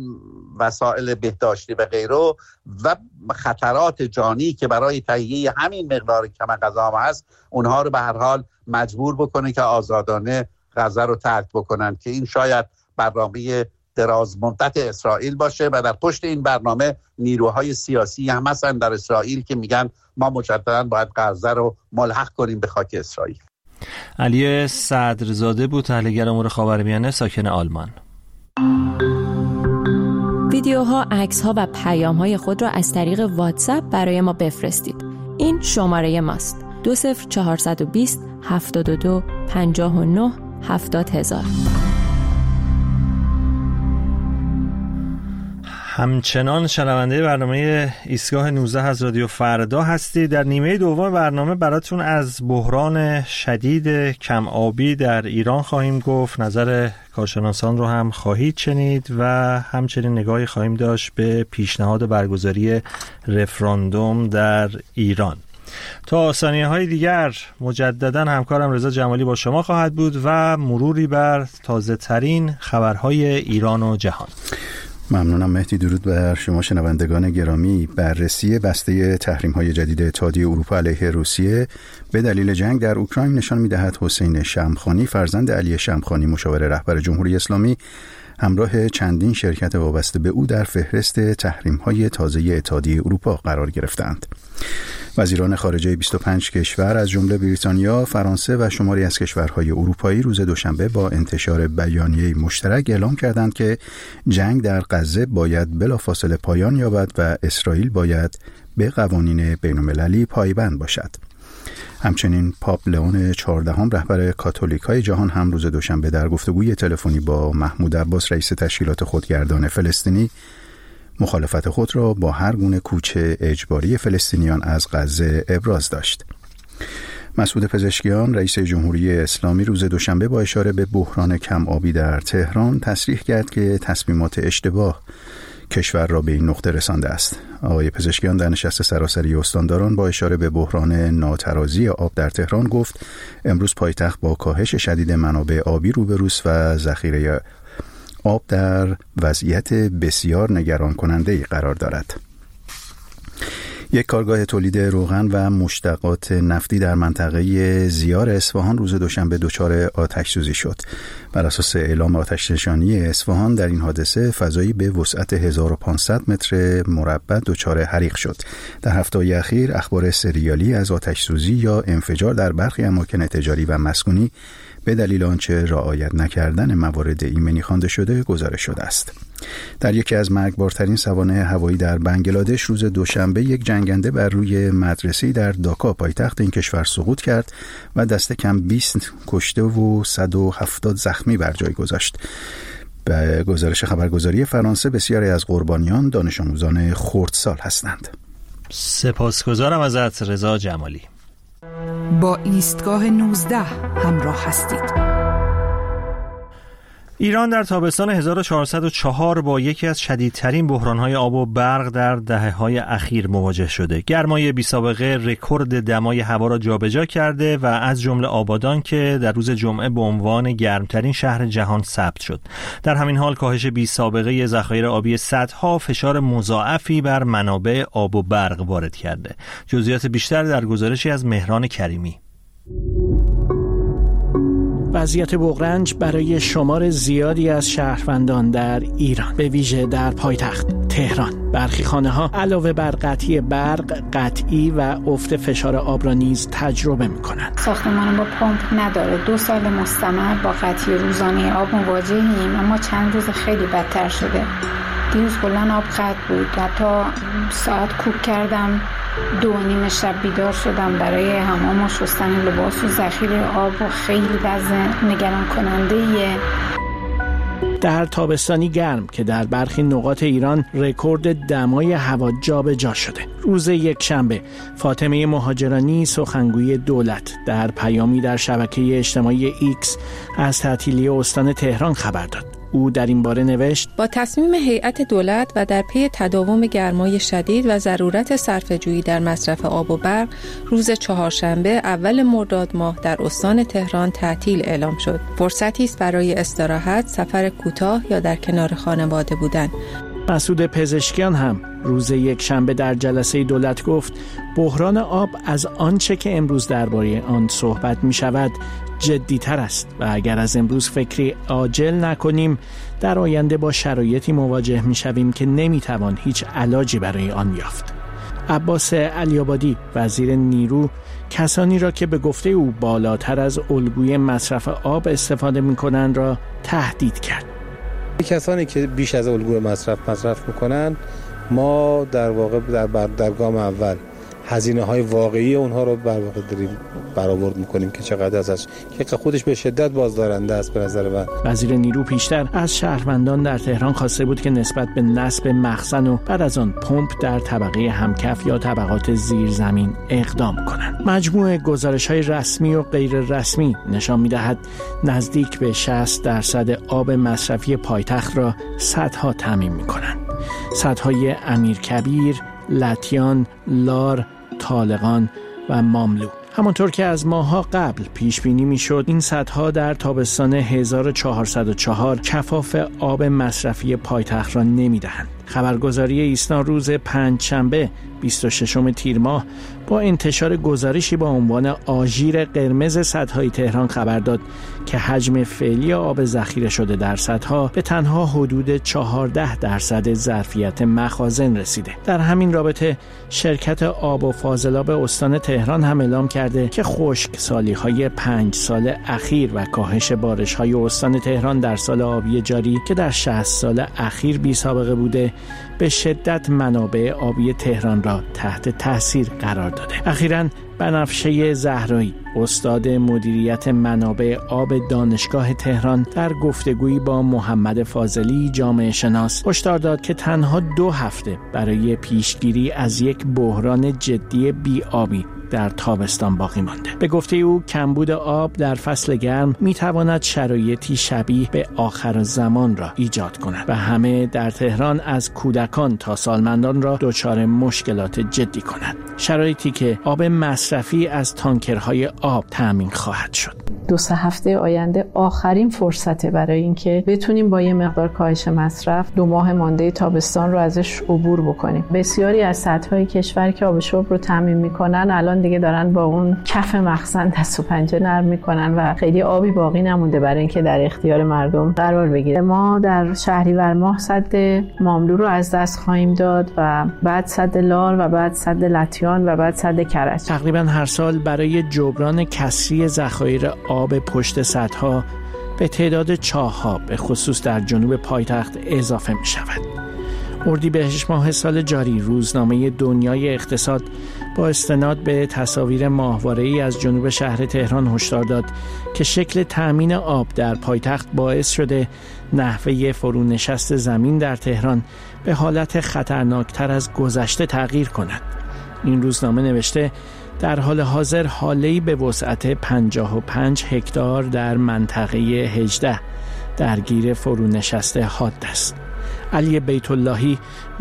وسایل بهداشتی و غیره و خطرات جانی که برای تهیه همین مقدار کم غذا هست، اونها رو به هر حال مجبور بکنه که آزادانه غزه رو ترک بکنن، که این شاید برنامه دراز مدت اسرائیل باشه و در پشت این برنامه نیروهای سیاسی هم هستن در اسرائیل که میگن ما مجددا باید غزه رو ملحق کنیم به خاک اسرائیل. علی صدرزاده بود، تحلیلگر امور خاورمیانه، ساکن آلمان. ویدیوها، عکس‌ها و پیام‌های خود را از طریق واتساپ برای ما بفرستید. این شماره ماست: دو صفر چهارصد و بیست هفتاد و دو پنجاه و نه هفتاد هزار. همچنان شنونده برنامه ایستگاه نوزده از رادیو فردا هستید. در نیمه دوم برنامه براتون از بحران شدید کم آبی در ایران خواهیم گفت، نظر کارشناسان رو هم خواهید شنید و همچنین نگاهی خواهیم داشت به پیشنهاد برگزاری رفراندوم در ایران. تا ثانیه‌های دیگر مجددا همکارم رضا جمالی با شما خواهد بود و مروری بر تازه ترین خبرهای ایران و جهان. ممنونم مهدی. درود بر شما شنوندگان گرامی. بررسی بسته تحریم‌های جدید اتحادیه اروپا علیه روسیه به دلیل جنگ در اوکراین نشان می‌دهد حسین شمخانی، فرزند علی شمخانی مشاور رهبر جمهوری اسلامی، همراه چندین شرکت وابسته به او در فهرست تحریم‌های تازه اتحادیه اروپا قرار گرفتند. وزیران خارجه بیست و پنج کشور از جمله بریتانیا، فرانسه و شماری از کشورهای اروپایی روز دوشنبه با انتشار بیانیه مشترک اعلام کردند که جنگ در غزه باید بلافاصله پایان یابد و اسرائیل باید به قوانین بین‌المللی پایبند باشد. همچنین پاپ لئون چهاردهم رهبر کاتولیک‌های جهان هم روز دوشنبه در گفتگوی تلفنی با محمود عباس رئیس تشکیلات خودگردان فلسطینی مخالفت خود را با هر گونه کوچ اجباری فلسطینیان از غزه ابراز داشت. مسعود پزشکیان رئیس جمهوری اسلامی روز دوشنبه با اشاره به بحران کم آبی در تهران تصریح کرد که تصمیمات اشتباه کشور را به این نقطه رسانده است. آقای پزشکیان در نشست سراسری استانداران با اشاره به بحران ناترازی آب در تهران گفت امروز پایتخت با کاهش شدید منابع آبی روبروست و ذخیره آب در وضعیت بسیار نگران کننده‌ای قرار دارد. یک کارگاه تولید روغن و مشتقات نفتی در منطقه زیار اصفهان روز دوشنبه دچار آتش سوزی شد. بر اساس اعلام آتش نشانی اصفهان در این حادثه فضایی به وسعت هزار و پانصد متر مربع دچار حریق شد. در هفته‌های اخیر اخبار سریالی از آتش سوزی یا انفجار در برخی اماکن تجاری و مسکونی به دلیل آنچه رعایت نکردن موارد ایمنی خوانده شده گزارش شده است. در یکی از مرگبارترین سوانح هوایی در بنگلادش روز دوشنبه یک جنگنده بر روی مدرسه‌ای در داکا پایتخت این کشور سقوط کرد و دست کم بیست کشته و صد و هفتاد زخمی بر جای گذاشت. به گزارش خبرگزاری فرانسه بسیاری از قربانیان دانش آموزان خردسال هستند. سپاسگزارم ازت رضا جمالی. با ایستگاه نوزده همراه هستید. ایران در تابستان هزار و چهارصد و چهار با یکی از شدیدترین بحران‌های آب و برق در دهه‌های اخیر مواجه شده. گرمای بی‌سابقه رکورد دمای هوا را جابجا کرده و از جمله آبادان که در روز جمعه به عنوان گرمترین شهر جهان ثبت شد. در همین حال کاهش بی‌سابقه ذخایر آبی سدها فشار مضاعفی بر منابع آب و برق وارد کرده. جزئیات بیشتر در گزارشی از مهران کریمی. وضعیت بغرنج برای شمار زیادی از شهروندان در ایران، به ویژه در پایتخت تهران. برخی خانه‌ها علاوه بر قطعی برق، قطعی و افت فشار آب را نیز تجربه می‌کنند. ساختمان با پمپ نداره. دو سال مستمر با قطعی روزانه آب مواجهیم، اما چند روز خیلی بدتر شده. دیروز کلاً آب قطع بود. حتی ساعت کوک کردم، دو و نیم شب بیدار شدم برای حمام و شستن لباس و ذخیره آب و خیلی وضع نگران کننده ایه. در تابستانی گرم که در برخی نقاط ایران رکورد دمای هوا جابجا شده. روز یک شنبه فاطمه مهاجرانی سخنگوی دولت در پیامی در شبکه اجتماعی ایکس از تعطیلی استان تهران خبر داد. او در این باره نوشت: با تصمیم هیئت دولت و در پی تداوم گرمای شدید و ضرورت صرفه‌جویی در مصرف آب و برق، روز چهارشنبه اول مرداد ماه در استان تهران تعطیل اعلام شد. فرصتی است برای استراحت، سفر کوتاه یا در کنار خانواده بودن. مسعود پزشکیان هم روز یک شنبه در جلسه دولت گفت بحران آب از آنچه که امروز درباره آن صحبت می شود جدی‌تر است و اگر از امروز فکری عاجل نکنیم در آینده با شرایطی مواجه می شویم که نمی توان هیچ علاجی برای آن یافت. عباس علی‌آبادی وزیر نیرو کسانی را که به گفته او بالاتر از الگوی مصرف آب استفاده می کنند را تهدید کرد. کسانی که بیش از الگوی مصرف مصرف میکنن ما در واقع در, در گام اول هزینه‌های واقعی اونها رو بر واقع داریم برآورد می‌کنیم که چقدر ازش که خودش به شدت بازدارنده است به نظر من. وزیر نیرو پیشتر از شهروندان در تهران خواسته بود که نسبت به نصب مخزن و بعد از آن پمپ در طبقه همکف یا طبقات زیرزمین اقدام کنند. مجموع گزارش‌های رسمی و غیر رسمی نشان می‌دهد نزدیک به شصت درصد آب مصرفی پایتخت را سدها تامین می‌کنند. سدهای امیرکبیر، لطیان، لار، طالقان و ماملو. همانطور که از ماه‌ها قبل پیش بینی می‌شد، این سدها در تابستان هزار و چهارصد و چهار کفاف آب مصرفی پایتخت را نمی‌دهند. خبرگزاری ایسنا روز پنجشنبه بیست و ششم تیر ماه با انتشار گزارشی با عنوان آژیر قرمز سدهای تهران خبر داد که حجم فعلی آب ذخیره شده در سدها به تنها حدود چهارده درصد ظرفیت مخازن رسیده. در همین رابطه شرکت آب و فاضلاب استان تهران هم اعلام کرده که خشکسالی‌های پنج سال اخیر و کاهش بارش‌های استان تهران در سال آبی جاری که در شصت سال اخیر بی سابقه بوده به شدت منابع آبی تهران را تحت تاثیر قرار داده. اخیراً بنفشه زهرایی استاد مدیریت منابع آب دانشگاه تهران در گفتگویی با محمد فاضلی جامعه شناس هشدار داد که تنها دو هفته برای پیشگیری از یک بحران جدی بی‌آبی در تابستان باقی مانده. به گفته او کمبود آب در فصل گرم میتواند شرایطی شبیه به آخر زمان را ایجاد کند و همه در تهران از کودکان تا سالمندان را دچار مشکلات جدی کند. شرایطی که آب مصرفی از تانکرهای آب تامین خواهد شد. دو سه هفته آینده آخرین فرصته برای اینکه بتونیم با یه مقدار کاهش مصرف دو ماه مانده تابستان رو ازش عبور بکنیم. بسیاری از سطح‌های کشور که آب شرب رو تامین میکنن الان دیگه دارن با اون کف مخزن دست و پنجه نرم میکنن و خیلی آبی باقی نمونده برای اینکه در اختیار مردم قرار بگیره. ما در شهریور ماه سد ماملو رو از دست خواهیم داد و بعد سد لار و بعد سد لطیان و بعد سد کرج. تقریبا هر سال برای جبران کسری ذخایر آب پشت سدها به تعداد چاه‌ها به خصوص در جنوب پایتخت اضافه می شود. اردیبهشت ماه سال جاری روزنامه دنیای اقتصاد با استناد به تصاویر ماهواره‌ای از جنوب شهر تهران هشدار داد که شکل تأمین آب در پایتخت باعث شده نحوه فرونشست زمین در تهران به حالت خطرناکتر از گذشته تغییر کند. این روزنامه نوشته در حال حاضر حاله‌ای به وسعت پنجاه و پنج هکتار در منطقه هجده درگیر فرونشست حاد است. علی بیت اللهی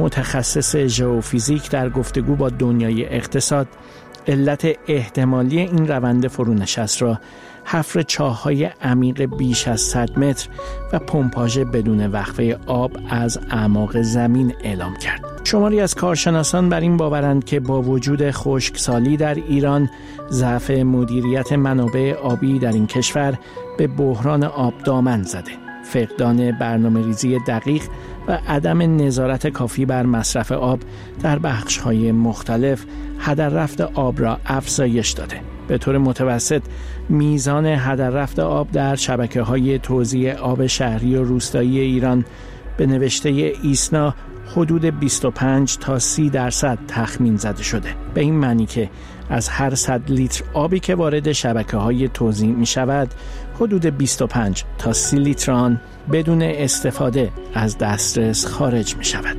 متخصص ژئوفیزیک در گفتگو با دنیای اقتصاد علت احتمالی این روند فرونشست را حفر چاه‌های عمیق بیش از صد متر و پمپاژ بدون وقفه آب از اعماق زمین اعلام کرد. شماری از کارشناسان بر این باورند که با وجود خشکسالی در ایران، ضعف مدیریت منابع آبی در این کشور به بحران آب دامن زده. فقدان برنامه‌ریزی دقیق و عدم نظارت کافی بر مصرف آب در بخش‌های مختلف هدر رفت آب را افزایش داده. به طور متوسط میزان هدر رفت آب در شبکه‌های توزیع آب شهری و روستایی ایران به نوشته ایسنا حدود بیست و پنج تا سی درصد تخمین زده شده. به این معنی که از هر صد لیتر آبی که وارد شبکه‌های توزیع می شود حدود بیست و پنج تا سی لیتر آن بدون استفاده از دسترس خارج می شود.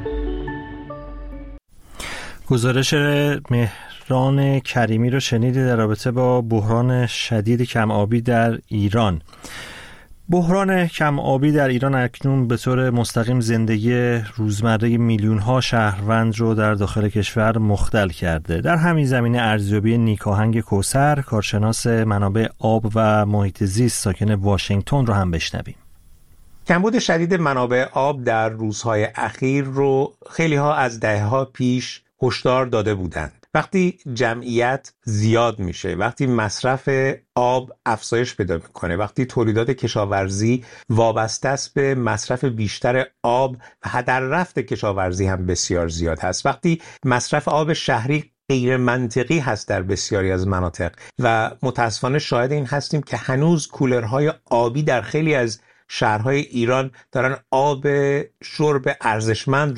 گزارش مهران کریمی رو شنیدید در رابطه با بحران شدید کم آبی در ایران. بحران کم آبی در ایران اکنون به طور مستقیم زندگی روزمره میلیون ها شهروند رو در داخل کشور مختل کرده. در همین زمینه ارزیابی نیکاهنگ کوثر، کارشناس منابع آب و محیط زیست ساکن واشنگتن رو هم بشنویم. کمبود شدید منابع آب در روزهای اخیر رو خیلی ها از دهه‌ها پیش هشدار داده بودند. وقتی جمعیت زیاد میشه، وقتی مصرف آب افزایش پیدا میکنه، وقتی تولیدات کشاورزی وابسته است به مصرف بیشتر آب و هدر رفت کشاورزی هم بسیار زیاد هست، وقتی مصرف آب شهری غیر منطقی هست در بسیاری از مناطق و متاسفانه شاهد این هستیم که هنوز کولرهای آبی در خیلی از شهرهای ایران دارن آب شرب ارزشمند رو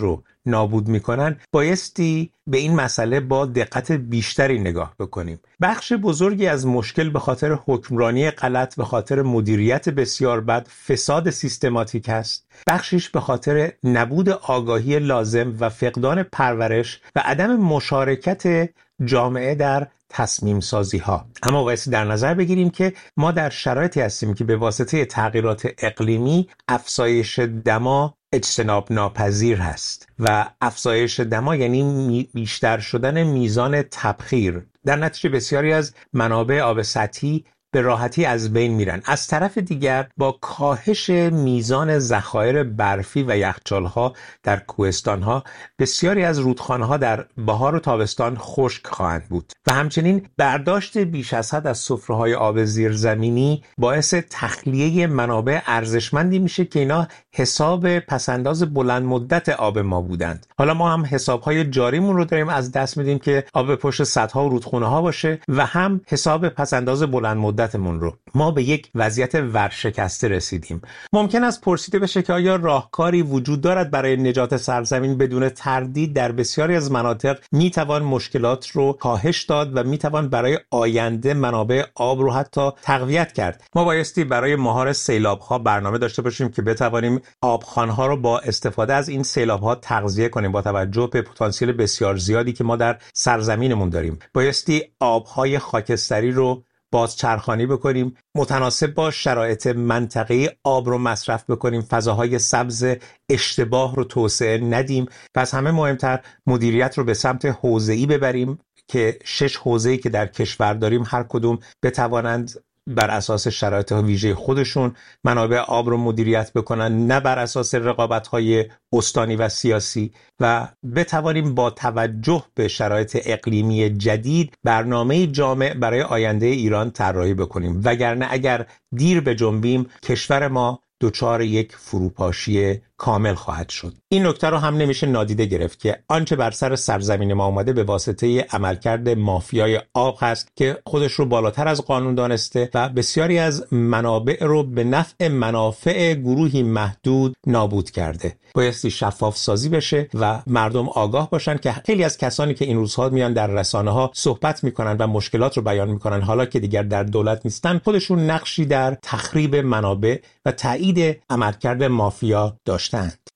نابود میکنن، بایستی به این مسئله با دقت بیشتری نگاه بکنیم. بخش بزرگی از مشکل به خاطر حکمرانی غلط، به خاطر مدیریت بسیار بد، فساد سیستماتیک است. بخشش به خاطر نبود آگاهی لازم و فقدان پرورش و عدم مشارکت جامعه در تصمیم سازی ها. اما بایستی در نظر بگیریم که ما در شرایطی هستیم که به واسطه تغییرات اقلیمی افزایش دما اجتناب ناپذیر هست و افزایش دما یعنی بیشتر شدن میزان تبخیر. در نتیجه بسیاری از منابع آب سطحی به راحتی از بین میرن. از طرف دیگر با کاهش میزان ذخایر برفی و یخچال‌ها در کوهستان‌ها، بسیاری از رودخانه‌ها در بهار و تابستان خشک خواهند بود و همچنین برداشت بیش از حد از سفره‌های آب زیرزمینی باعث تخلیه منابع ارزشمندی میشه که اینا حساب پسنداز بلند مدت آب ما بودند. حالا ما هم حساب‌های جاریمون رو داریم از دست میدیم که آب پشت سدها و رودخونه‌ها باشه و هم حساب پسنداز بلند مدت رو. ما به یک وضعیت ورشکسته رسیدیم. ممکن است پرسیده بشه که آیا راهکاری وجود دارد برای نجات سرزمین؟ بدون تردید در بسیاری از مناطق میتوان مشکلات رو کاهش داد و میتوان برای آینده منابع آب رو حتی تقویت کرد. ما بایستی برای مهار سیلاب‌ها برنامه داشته باشیم که بتوانیم آبخوان‌ها رو با استفاده از این سیلاب‌ها تغذیه کنیم با توجه به پتانسیل بسیار زیادی که ما در سرزمینمون داریم. بایستی آب‌های خاکستری رو بازچرخانی بکنیم، متناسب با شرایط منطقه آب رو مصرف بکنیم، فضاهای سبز اشتباه رو توسعه ندیم و از همه مهمتر مدیریت رو به سمت حوزه‌ای ببریم که شش حوزه‌ای که در کشور داریم هر کدوم بتوانند بر اساس شرایط ویژه خودشون منابع آب رو مدیریت بکنن، نه بر اساس رقابت‌های استانی و سیاسی، و بتوانیم با توجه به شرایط اقلیمی جدید برنامه جامع برای آینده ایران طراحی بکنیم. وگرنه اگر دیر بجنبیم کشور ما دچار یک فروپاشی کامل خواهد شد. این نکته رو هم نمیشه نادیده گرفت که آنچه بر سر سرزمین ما آمده به واسطه عملکرد مافیای آب هست که خودش رو بالاتر از قانون دانسته و بسیاری از منابع رو به نفع منافع گروهی محدود نابود کرده. بایستی شفاف سازی بشه و مردم آگاه باشن که خیلی از کسانی که این روزها میان در رسانه ها صحبت میکنن و مشکلات رو بیان میکنن، حالا که دیگر در دولت نیستن، خودشون نقشی در تخریب منابع و تایید عملکرد مافیا داشتند.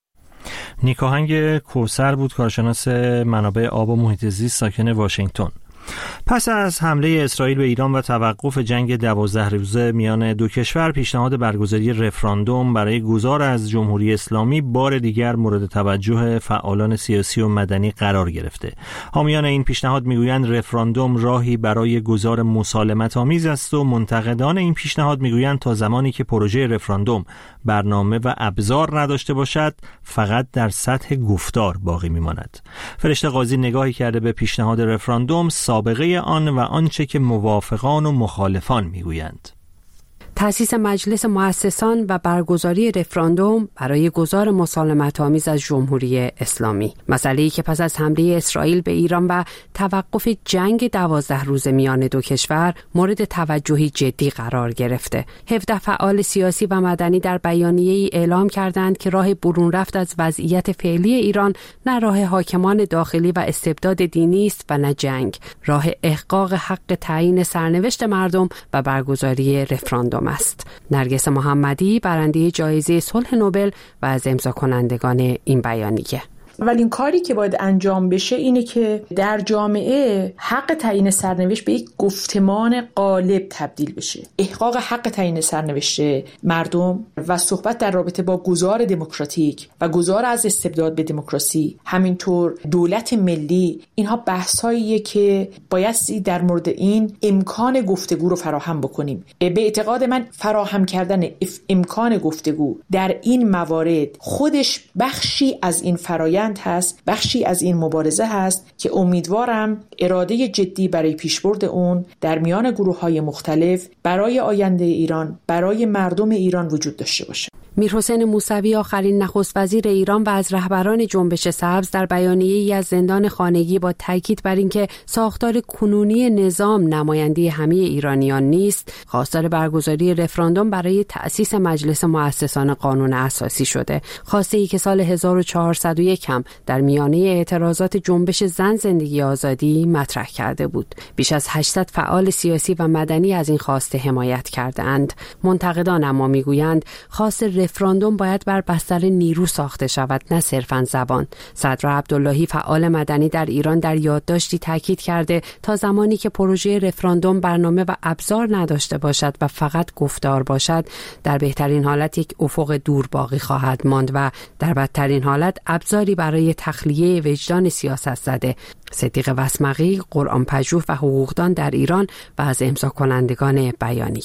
نیکاهنگ کوثر بود، کارشناس منابع آب و محیط زیست، ساکن واشنگتن. پس از حمله اسرائیل به ایران و توقف جنگ دوازده روزه میان دو کشور، پیشنهاد برگزاری رفراندوم برای گذار از جمهوری اسلامی بار دیگر مورد توجه فعالان سیاسی و مدنی قرار گرفته. حامیان این پیشنهاد میگویند رفراندوم راهی برای گذار مسالمت آمیز است و منتقدان این پیشنهاد میگویند تا زمانی که پروژه رفراندوم برنامه و ابزار نداشته باشد فقط در سطح گفتار باقی میماند. فرشته قاضی نگاهی کرده به پیشنهاد رفراندوم، سابقه آن و آنچه که موافقان و مخالفان میگویند. تأسیس مجلس مؤسسان و برگزاری رفراندوم برای گذار مسالمت‌آمیز از جمهوری اسلامی، مسئله‌ای که پس از حمله اسرائیل به ایران و توقف جنگ دوازده روزه میان دو کشور مورد توجهی جدی قرار گرفته. هفده فعال سیاسی و مدنی در بیانیه‌ای اعلام کردند که راه برون رفت از وضعیت فعلی ایران نه راه حاکمان داخلی و استبداد دینی است و نه جنگ، راه احقاق حق تعیین سرنوشت مردم و برگزاری رفراندوم است. نرگس محمدی، برنده جایزه صلح نوبل و از امضا کنندگان این بیانیه. اولین کاری که باید انجام بشه اینه که در جامعه حق تعیین سرنوشت به یک گفتمان غالب تبدیل بشه. احقاق حق تعیین سرنوشت مردم و صحبت در رابطه با گذار دموکراتیک و گذار از استبداد به دموکراسی، همینطور دولت ملی، اینها بحث‌هاییه که بایستی در مورد این امکان گفتگو رو فراهم بکنیم. به اعتقاد من فراهم کردن امکان گفتگو در این موارد خودش بخشی از این فرآیند هست، بخشی از این مبارزه هست که امیدوارم اراده جدی برای پیشبرد اون در میان گروه‌های مختلف برای آینده ایران، برای مردم ایران وجود داشته باشه. میرحسین موسوی آخرین نخست وزیر ایران و از رهبران جنبش سبز در بیانیه‌ای از زندان خانگی با تاکید بر اینکه ساختار کنونی نظام نماینده همه ایرانیان نیست، خواستار برگزاری رفراندوم برای تأسیس مجلس مؤسسان قانون اساسی شده. خواسته‌ای که سال هزار و چهارصد و یک هم در میانه اعتراضات جنبش زن زندگی آزادی مطرح کرده بود. بیش از هشتصد فعال سیاسی و مدنی از این خواسته حمایت کردند. منتقدان اما میگویند خواست رفراندوم باید بر بستر نیرو ساخته شود، نه صرفاً زبان. صدر عبداللهی فعال مدنی در ایران در یادداشتی تاکید کرده تا زمانی که پروژه رفراندوم برنامه و ابزار نداشته باشد و فقط گفتار باشد، در بهترین حالت یک افق دور باقی خواهد ماند و در بدترین حالت ابزاری برای تخلیه وجدان سیاست زده. صدیق وسمقی، قرآن پژوه و حقوقدان در ایران و از امضا کنندگان بیانیه.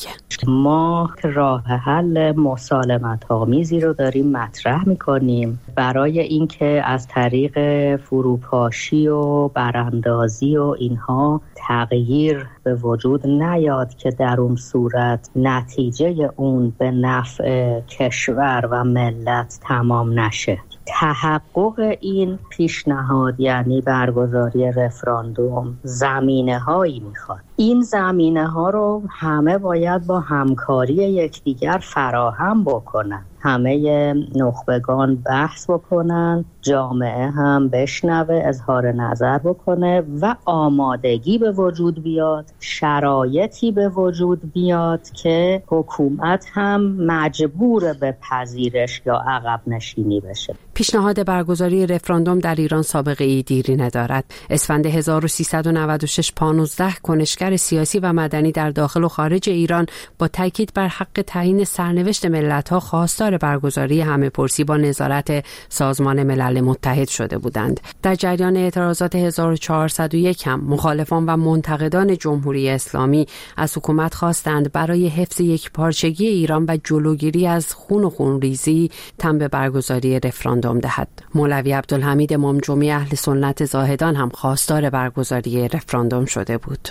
ما راه حل مسالمت آمیزی رو داریم مطرح میکنیم برای اینکه از طریق فروپاشی و براندازی و اینها تغییر به وجود نیاد که در اون صورت نتیجه اون به نفع کشور و ملت تمام نشه. تحقق این پیشنهاد یعنی برگزاری رفراندوم زمینه هایی میخواد. این زمینه ها رو همه باید با همکاری یکدیگر فراهم بکنن. همه نخبگان بحث بکنن، جامعه هم بشنوه، اظهار نظر بکنه و آمادگی به وجود بیاد، شرایطی به وجود بیاد که حکومت هم مجبور به پذیرش یا عقب نشینی بشه. پیشنهاد برگزاری رفراندوم در ایران سابقه ای دیرینه دارد. اسفند هزار و سیصد و نود و شش پانزده کنشگر سیاسی و مدنی در داخل و خارج ایران با تاکید بر حق تعیین سرنوشت ملت‌ها خواستار برگزاری همه‌پرسی با نظارت سازمان ملل متحد شده بودند. در جریان اعتراضات هزار و چهارصد و یک هم مخالفان و منتقدان جمهوری اسلامی از حکومت خواستند برای حفظ یکپارچگی ایران و جلوگیری از خون و خونریزی تن به برگزاری رفراندوم دهد. مولوی عبدالحمید امام جمعه اهل سنت زاهدان هم خواستار برگزاری رفراندوم شده بود.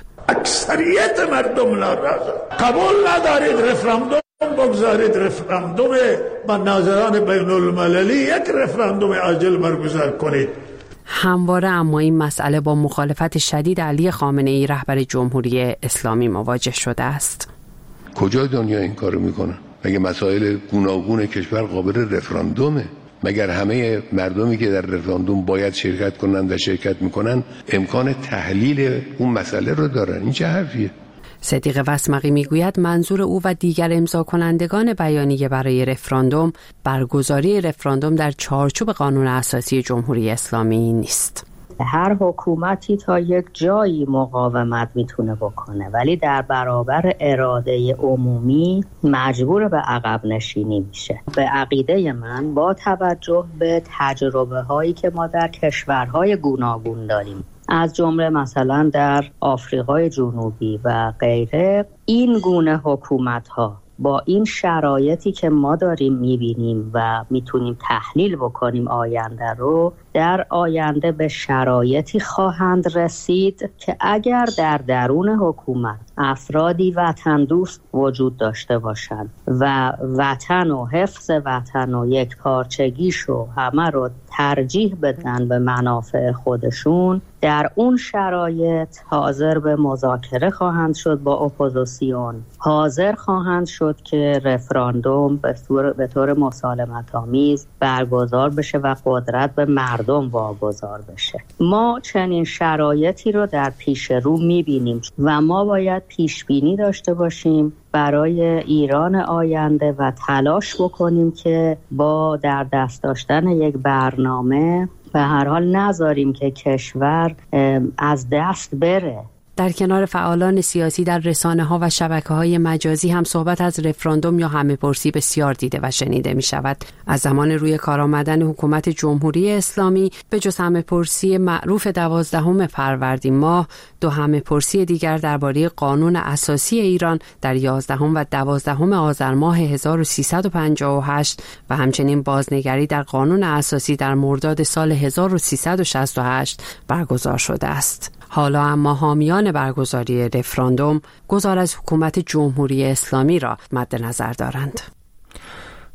اکثریت مردم ناراضه، قبول ندارید رفراندوم بگذارید، رفراندوم با ناظران بین المللی یک رفراندوم عاجل برگزار کنید. همواره اما این مسئله با مخالفت شدید علی خامنه ای رهبر جمهوری اسلامی مواجه شده است. کجای دنیا این کارو میکنن؟ مگه مسائل گوناگون کشور قابل رفراندومه؟ مگر همه مردمی که در رفراندوم باید شرکت کنند و شرکت میکنن امکان تحلیل اون مسئله رو دارن؟ این چه حرفیه؟ صدیق وسمقی میگوید منظور او و دیگر امضا کنندگان بیانیه برای رفراندوم برگزاری رفراندوم در چارچوب قانون اساسی جمهوری اسلامی نیست. هر حکومتی تا یک جایی مقاومت میتونه بکنه ولی در برابر اراده عمومی مجبور به عقب نشینی میشه. به عقیده من با توجه به تجربه هایی که ما در کشورهای گوناگون داریم، از جمله مثلا در آفریقای جنوبی و غیره، این گونه حکومت ها با این شرایطی که ما داریم میبینیم و میتونیم تحلیل بکنیم آینده رو، در آینده به شرایطی خواهند رسید که اگر در درون حکومت افرادی وطن دوست وجود داشته باشند و وطن و حفظ وطن و یک پارچگیشو همه رو ترجیح بدن به منافع خودشون، در اون شرایط حاضر به مذاکره خواهند شد با اپوزیسیون، حاضر خواهند شد که رفراندوم به طور به طور مسالمت آمیز برگزار بشه و قدرت به مردم واگذار بشه. ما چنین شرایطی رو در پیش رو میبینیم و ما باید پیش بینی داشته باشیم برای ایران آینده و تلاش بکنیم که با در دست داشتن یک برنامه به هر حال نذاریم که کشور از دست بره. در کنار فعالان سیاسی در رسانه‌ها و شبکه‌های مجازی هم صحبت از رفراندوم یا همه‌پرسی بسیار دیده و شنیده می‌شود. از زمان روی کار آمدن حکومت جمهوری اسلامی به جز همه‌پرسی معروف دوازدهم فروردین ماه، دو همه‌پرسی دیگر درباره قانون اساسی ایران در یازدهم و دوازدهم آذر ماه هزار و سیصد و پنجاه و هشت و همچنین بازنگری در قانون اساسی در مرداد سال هزار و سیصد و شصت و هشت برگزار شده است. حالا اما حامیان برگزاری رفراندوم گذار از حکومت جمهوری اسلامی را مد نظر دارند.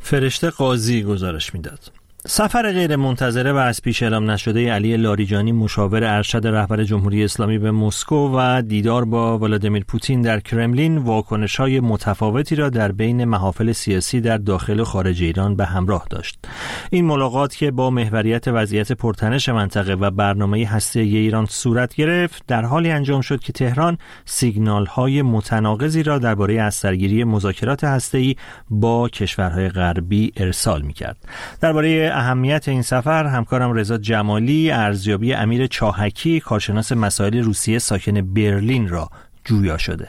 فرشته قاضی گزارش میداد. سفر غیر منتظره و از پیش اعلام نشده علی لاریجانی مشاور ارشد رهبر جمهوری اسلامی به مسکو و دیدار با ولادیمیر پوتین در کرملین واکنش‌های متفاوتی را در بین محافل سیاسی در داخل و خارج ایران به همراه داشت. این ملاقات که با محوریت وضعیت پرتنش منطقه و برنامه هسته‌ای ایران صورت گرفت، در حالی انجام شد که تهران سیگنال‌های متناقضی را درباره اثرگیری مذاکرات هسته‌ای با کشورهای غربی ارسال می‌کرد. درباره اهمیت این سفر همکارم رضا جمالی ارزیابی امیر چاهکی کارشناس مسائل روسیه ساکن برلین را جویا شده.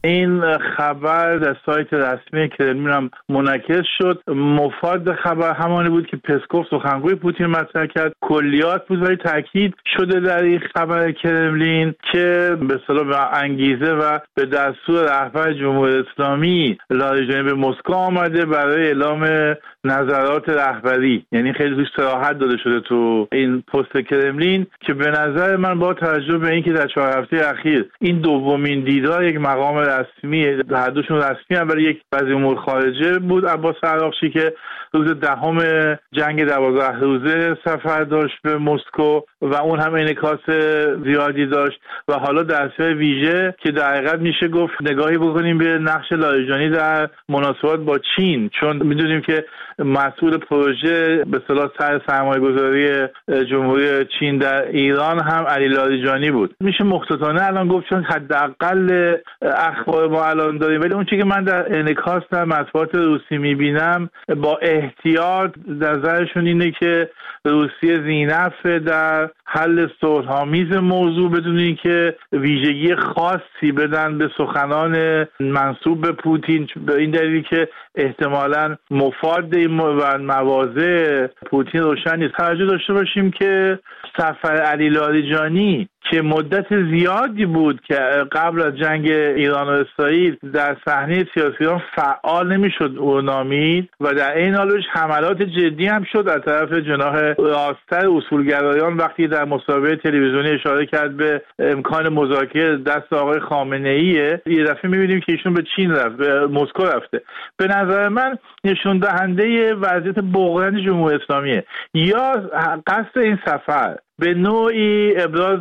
این خبر در سایت رسمی کرملین هم منعکس شد. مفاد خبر همانی بود که پسکوف سخنگوی پوتین مطرح کرد. کلیات بود ولی تاکید شده در این خبر کرملین که به اصطلاح به انگیزه و به دستور رهبر جمهوری اسلامی لاریجانی به مسکو آمده برای اعلام نظرات رهبری، یعنی خیلی روش صراحت داده شده تو این پست کرملین که به نظر من با توجه به اینکه در چهار هفته اخیر این دومین دیدار یک مقام رسمی، هر دوشون رسمی هم، ولی یک وزیر امور خارجه بود عباس عراقچی که روز دهم جنگ دوازده روزه سفر داشت به مسکو و اون هم انعکاس زیادی داشت و حالا دستگاه ویژه که در حقیقت میشه گفت نگاهی بکنیم به نقش لاریجانی در مناسبات با چین، چون میدونیم که مسئول پروژه به اصطلاح سر سرمایه‌گذاری جمهوری چین در ایران هم علی لاریجانی بود. میشه مختصرانه الان گفت چون حداقل اخبار ما الان داریم، ولی اون چیزی که من در انعکاس در مطبوعات روسی میبینم با احتیاط نظرشون اینه که روسیه ذی‌نفع در حل صلح‌آمیز موضوع بدون اینکه ویژگی خاصی بدن به سخنان منسوب به پوتین، به این دلیل که احتمالاً مفاد و مواضع پوتین روشن نیست. توجه داشته باشیم که سفر علی لاریجانی که مدت زیادی بود که قبل از جنگ ایران و اسرائیل در صحنه سیاسی ایران فعال نمیشد او نامید و در این حالش حملات جدی هم شد از طرف جناح راستر اصولگرایان وقتی در مصاحبه تلویزیونی اشاره کرد به امکان مذاکره دست آقای خامنه‌ایه. یه دفعه می‌بینیم که ایشون به چین رفت، به مسکو رفته. به نظر من نشون دهنده وضعیت بحرانی جمهوری اسلامیه. یا قصد این سفر به نوعی ابراز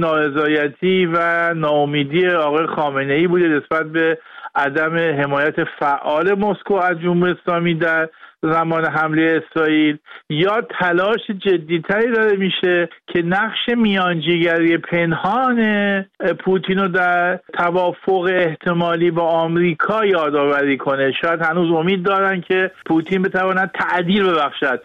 نارضایتی و ناامیدی آقای خامنه‌ای بوده نسبت به عدم حمایت فعال مسکو از جمهوری اسلامی در زمان حمله اسرائیل، یا تلاش جدیتری داره میشه که نقش میانجیگری پنهان پوتین رو در توافق احتمالی با آمریکا یادآوری کنه. شاید هنوز امید دارن که پوتین بتواند تعدیل ببخشد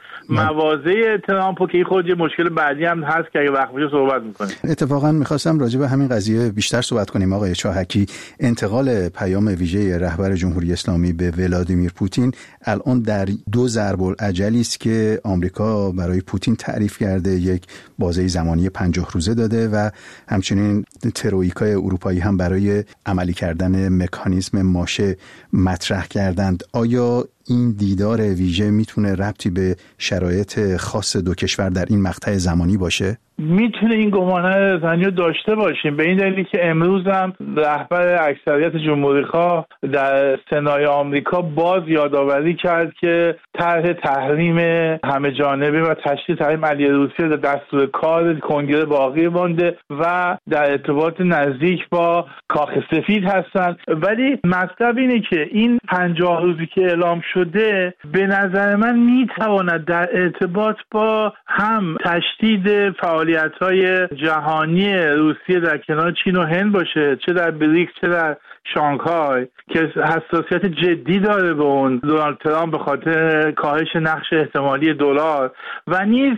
مواضع ترامپ، که خود یه مشکل بعدی هم هست که اگه وقت بشه صحبت میکنیم. اتفاقا میخواستم راجع به همین قضیه بیشتر صحبت کنیم. آقای چاهکی، انتقال پیام ویژه رهبر جمهوری اسلامی به ولادیمیر پوتین الان در دو ضرب الاجلی است که آمریکا برای پوتین تعریف کرده، یک بازه زمانی پنجاه روزه داده و همچنین ترویکای اروپایی هم برای عملی کردن مکانیزم ماشه مطرح کردند. آیا این دیدار ویژه میتونه ربطی به شرایط خاص دو کشور در این مقطع زمانی باشه؟ میتونه این گمانه زنی داشته باشیم، به این دلیلی که امروز هم رهبر اکثریت جمهوری‌خواه در سنای آمریکا باز یادآوری کرد که طرح تحریم همه جانبه و تشدید تحریم علیه روسیه در دستور کار کنگره باقی مانده و در ارتباط نزدیک با کاخ سفید هستند. ولی مطلب اینه که این پنجاه روزی که اعلام شده به نظر من میتواند در ارتباط با هم تشدید فعالیت‌های جهانی روسیه در کنار چین و هند باشه، چه در بریکس چه در شانگهای که حساسیت جدی داره به اون دونالد ترامپ به خاطر کاهش نقش احتمالی دلار و نیز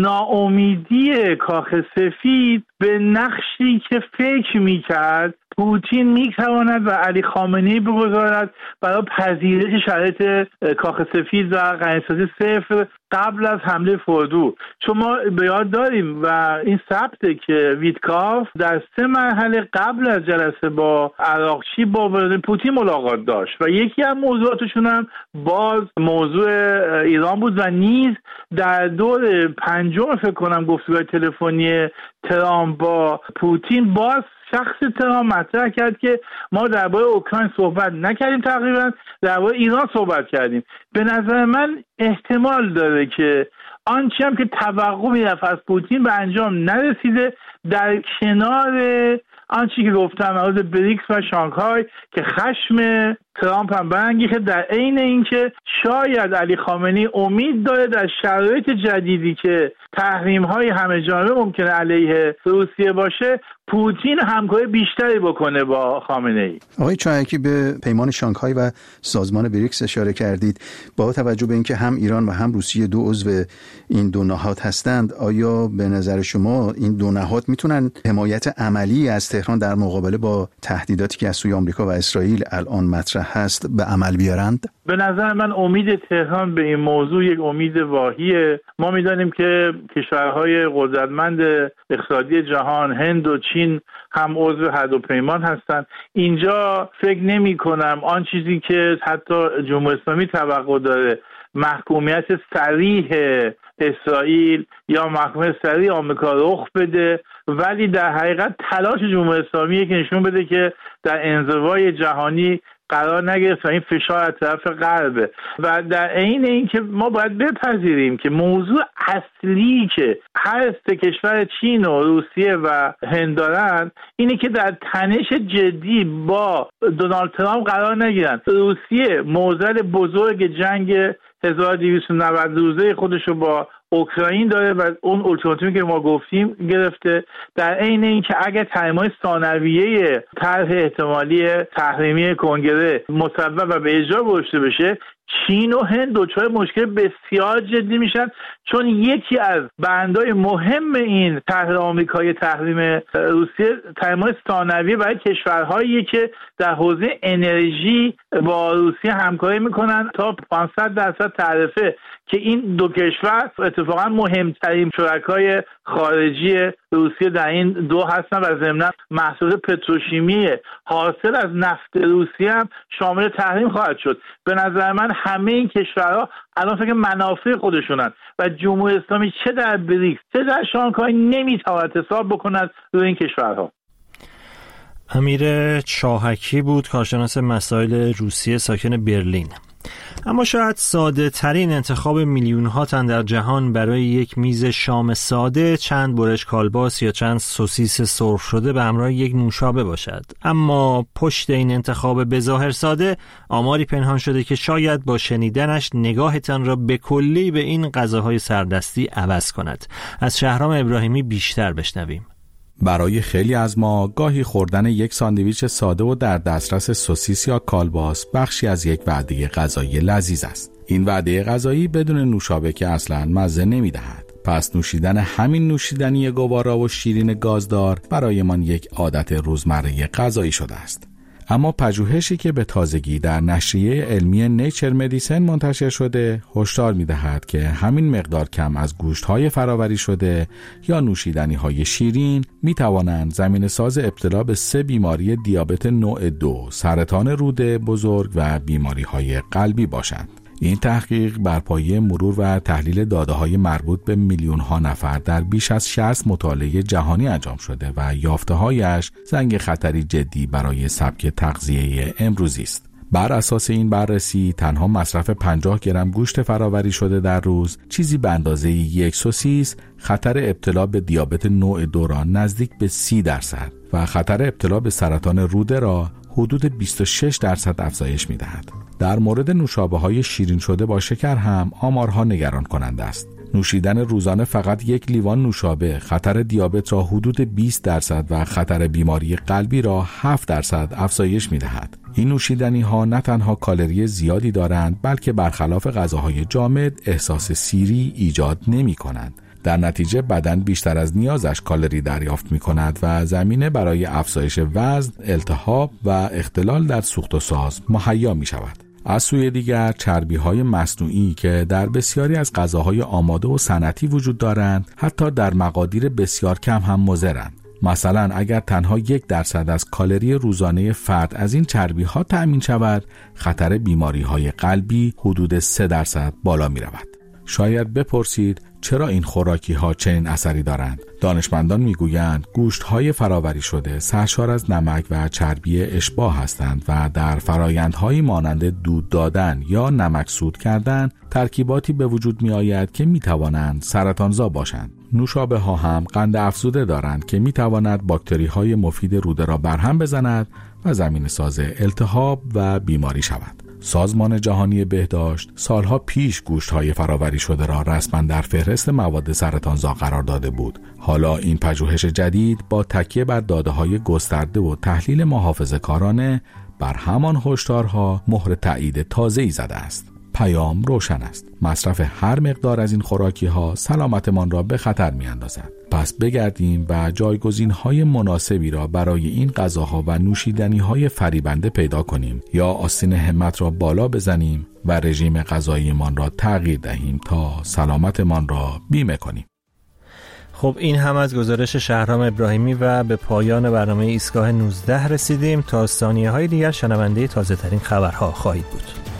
ناامیدی کاخ سفید به نقشی که فکر می‌کرد پوتین میتواند و علی خامنه‌ای بگذارد برای پذیرش شرایط کاخ سفید و غنیسازی صفر قبل از حمله فردو. چون ما به یاد داریم و این ثبته که ویتکاف در سه مرحله قبل از جلسه با عراقچی با پوتین ملاقات داشت و یکی از موضوعاتشون هم باز موضوع ایران بود و نیز در دور پنجم فکر کنم گفتگوهای تلفنی ترامپ با پوتین باز شخص ترامپ مطرح کرد که ما درباره اوکراین صحبت نکردیم، تقریبا درباره ایران صحبت کردیم. به نظر من احتمال داره که آنچه هم که توقع میرفت از پوتین به انجام نرسیده، در کنار آنچه که گفتم از بریکس و شانگهای که خشم ترامپ هم برانگیخته، در عین اینکه شاید علی خامنه‌ای امید داره در شرایط جدیدی که تحریم‌های همه جانبه ممکنه علیه روسیه باشه، پوتین همکاری بیشتری بکنه با خامنه‌ای. آقای چایکی به پیمان شانگهای و سازمان بریکس اشاره کردید. با توجه به اینکه هم ایران و هم روسیه دو عضو این دو نهاد هستند، آیا به نظر شما این دو نهاد میتونن حمایت عملی از تهران در مقابله با تهدیداتی که از سوی آمریکا و اسرائیل الان مطرح هست به عمل بیارند؟ به نظر من امید تهران به این موضوع یک امید واهیه. ما می‌دانیم که کشورهای قدرتمند اقتصادی جهان، هند و چین هم عضو هر دو پیمان هستند. اینجا فکر نمی‌کنم آن چیزی که حتی جمهوری اسلامی توقع داره، محکومیت صریح اسرائیل یا محکومیت صریح آمریکا رخ بده، ولی در حقیقت تلاش جمهوری اسلامی که نشون بده که در انزوای جهانی قرار نگرفت و این فشار از طرف غربه. و در عین اینکه ما باید بپذیریم که موضوع اصلی که هر سه کشور چین و روسیه و هند دارن اینه که در تنش جدی با دونالد ترامپ قرار نگیرن. روسیه معضل بزرگ جنگ هزار و دویست و نود روزه خودش رو با اوکراین داره و اون اولتیماتومی که ما گفتیم گرفته. در عین اینکه اگر تحریم‌های ثانویه طرح احتمالی تحریمی کنگره مصوب و به اجرا گذاشته بشه، چین و هند دچار مشکل بسیار جدی میشن، چون یکی از بندهای مهم این طرح آمریکایی تحریم روسیه تحریم‌های ثانویه برای کشورهایی که در حوزه انرژی با روسیه همکاری میکنن تا پانصد درصد تعرفه، که این دو کشور اتفاقا مهمترین شرکای خارجی روسیه در این دو هستن و ضمن محصولات پتروشیمی حاصل از نفت روسیه هم شامل تحریم خواهد شد. به نظر من همه این کشورها الان فکر منافع خودشونن و جمهوری اسلامی چه در بریکس چه در شانگهای نمیتواند حساب بکند روی این کشورها. امیر چاهکی بود، کارشناس مسائل روسیه ساکن برلین. اما شاید ساده ترین انتخاب میلیون ها تن در جهان برای یک میز شام ساده چند برش کالباس یا چند سوسیس سرخ شده به همراه یک نوشابه باشد. اما پشت این انتخاب به ظاهر ساده آماری پنهان شده که شاید با شنیدنش نگاهتان را به کلی به این غذاهای سردستی عوض کند. از شهرام ابراهیمی بیشتر بشنویم. برای خیلی از ما گاهی خوردن یک ساندویچ ساده و در دسترس سوسیس یا کالباس بخشی از یک وعده غذایی لذیذ است. این وعده غذایی بدون نوشابه که اصلاً مزه نمی‌دهد. پس نوشیدن همین نوشیدنی گوارا و شیرین گازدار برایمان یک عادت روزمره غذایی شده است. اما پژوهشی که به تازگی در نشریه علمی نیچر مدیسن منتشر شده هشدار می‌دهد که همین مقدار کم از گوشت‌های فرآوری شده یا نوشیدنی‌های شیرین می‌توانند زمینه‌ساز ابتلا به سه بیماری دیابت نوع دو، سرطان روده بزرگ و بیماری‌های قلبی باشند. این تحقیق بر پایه مرور و تحلیل داده‌های مربوط به میلیون‌ها نفر در بیش از شصت مطالعه جهانی انجام شده و یافته‌هایش زنگ خطری جدی برای سبک تغذیه امروزی است. بر اساس این بررسی تنها مصرف پنجاه گرم گوشت فرآوری شده در روز، چیزی به اندازه یک سوسیس، خطر ابتلا به دیابت نوع دو را نزدیک به سی درصد و خطر ابتلا به سرطان روده را حدود بیست و شش درصد افزایش می‌دهد. در مورد نوشابه‌های شیرین شده با شکر هم آمارها نگران کننده است. نوشیدن روزانه فقط یک لیوان نوشابه خطر دیابت را حدود بیست درصد و خطر بیماری قلبی را هفت درصد افزایش می‌دهد. این نوشیدنی‌ها نه تنها کالری زیادی دارند، بلکه برخلاف غذاهای جامد احساس سیری ایجاد نمی‌کنند. در نتیجه بدن بیشتر از نیازش کالری دریافت می کند و زمینه برای افزایش وزن، التهاب و اختلال در سوخت و ساز مهیا می شود. از سوی دیگر چربی‌های مصنوعی که در بسیاری از غذاهای آماده و صنعتی وجود دارند، حتی در مقادیر بسیار کم هم مضرند. مثلا اگر تنها یک درصد از کالری روزانه فرد از این چربی‌ها تأمین شود، خطر بیماری‌های قلبی حدود سه درصد بالا می رود. شاید بپرسید چرا این خوراکی ها چنین اثری دارند؟ دانشمندان میگویند گوشت های فراوری شده سرشار از نمک و چربی اشباع هستند و در فرایندهایی مانند دود دادن یا نمکسود کردن ترکیباتی به وجود می آید که می توانند سرطانزا باشند. نوشابه ها هم قند افزوده دارند که می تواند باکتری های مفید روده را برهم بزند و زمین ساز التهاب و بیماری شود. سازمان جهانی بهداشت سالها پیش گوشت‌های فراوری شده را رسما در فهرست مواد سرطانزا قرار داده بود. حالا این پژوهش جدید با تکیه بر داده‌های گسترده و تحلیل محافظه‌کارانه بر همان هشدارها مهر تایید تازه‌ای زده است. پیام روشن است. مصرف هر مقدار از این خوراکی ها سلامتمان را به خطر می اندازد. پس بگردیم و جایگزین های مناسبی را برای این غذاها و نوشیدنی های فریبنده پیدا کنیم یا آستین همت را بالا بزنیم و رژیم غذاییمان را تغییر دهیم تا سلامتمان را بیمه کنیم. خب این هم از گزارش شهرام ابراهیمی و به پایان برنامه ایستگاه نوزده رسیدیم. تا ثانیه های دیگر شنونده تازه ترین خبرها خواهید بود.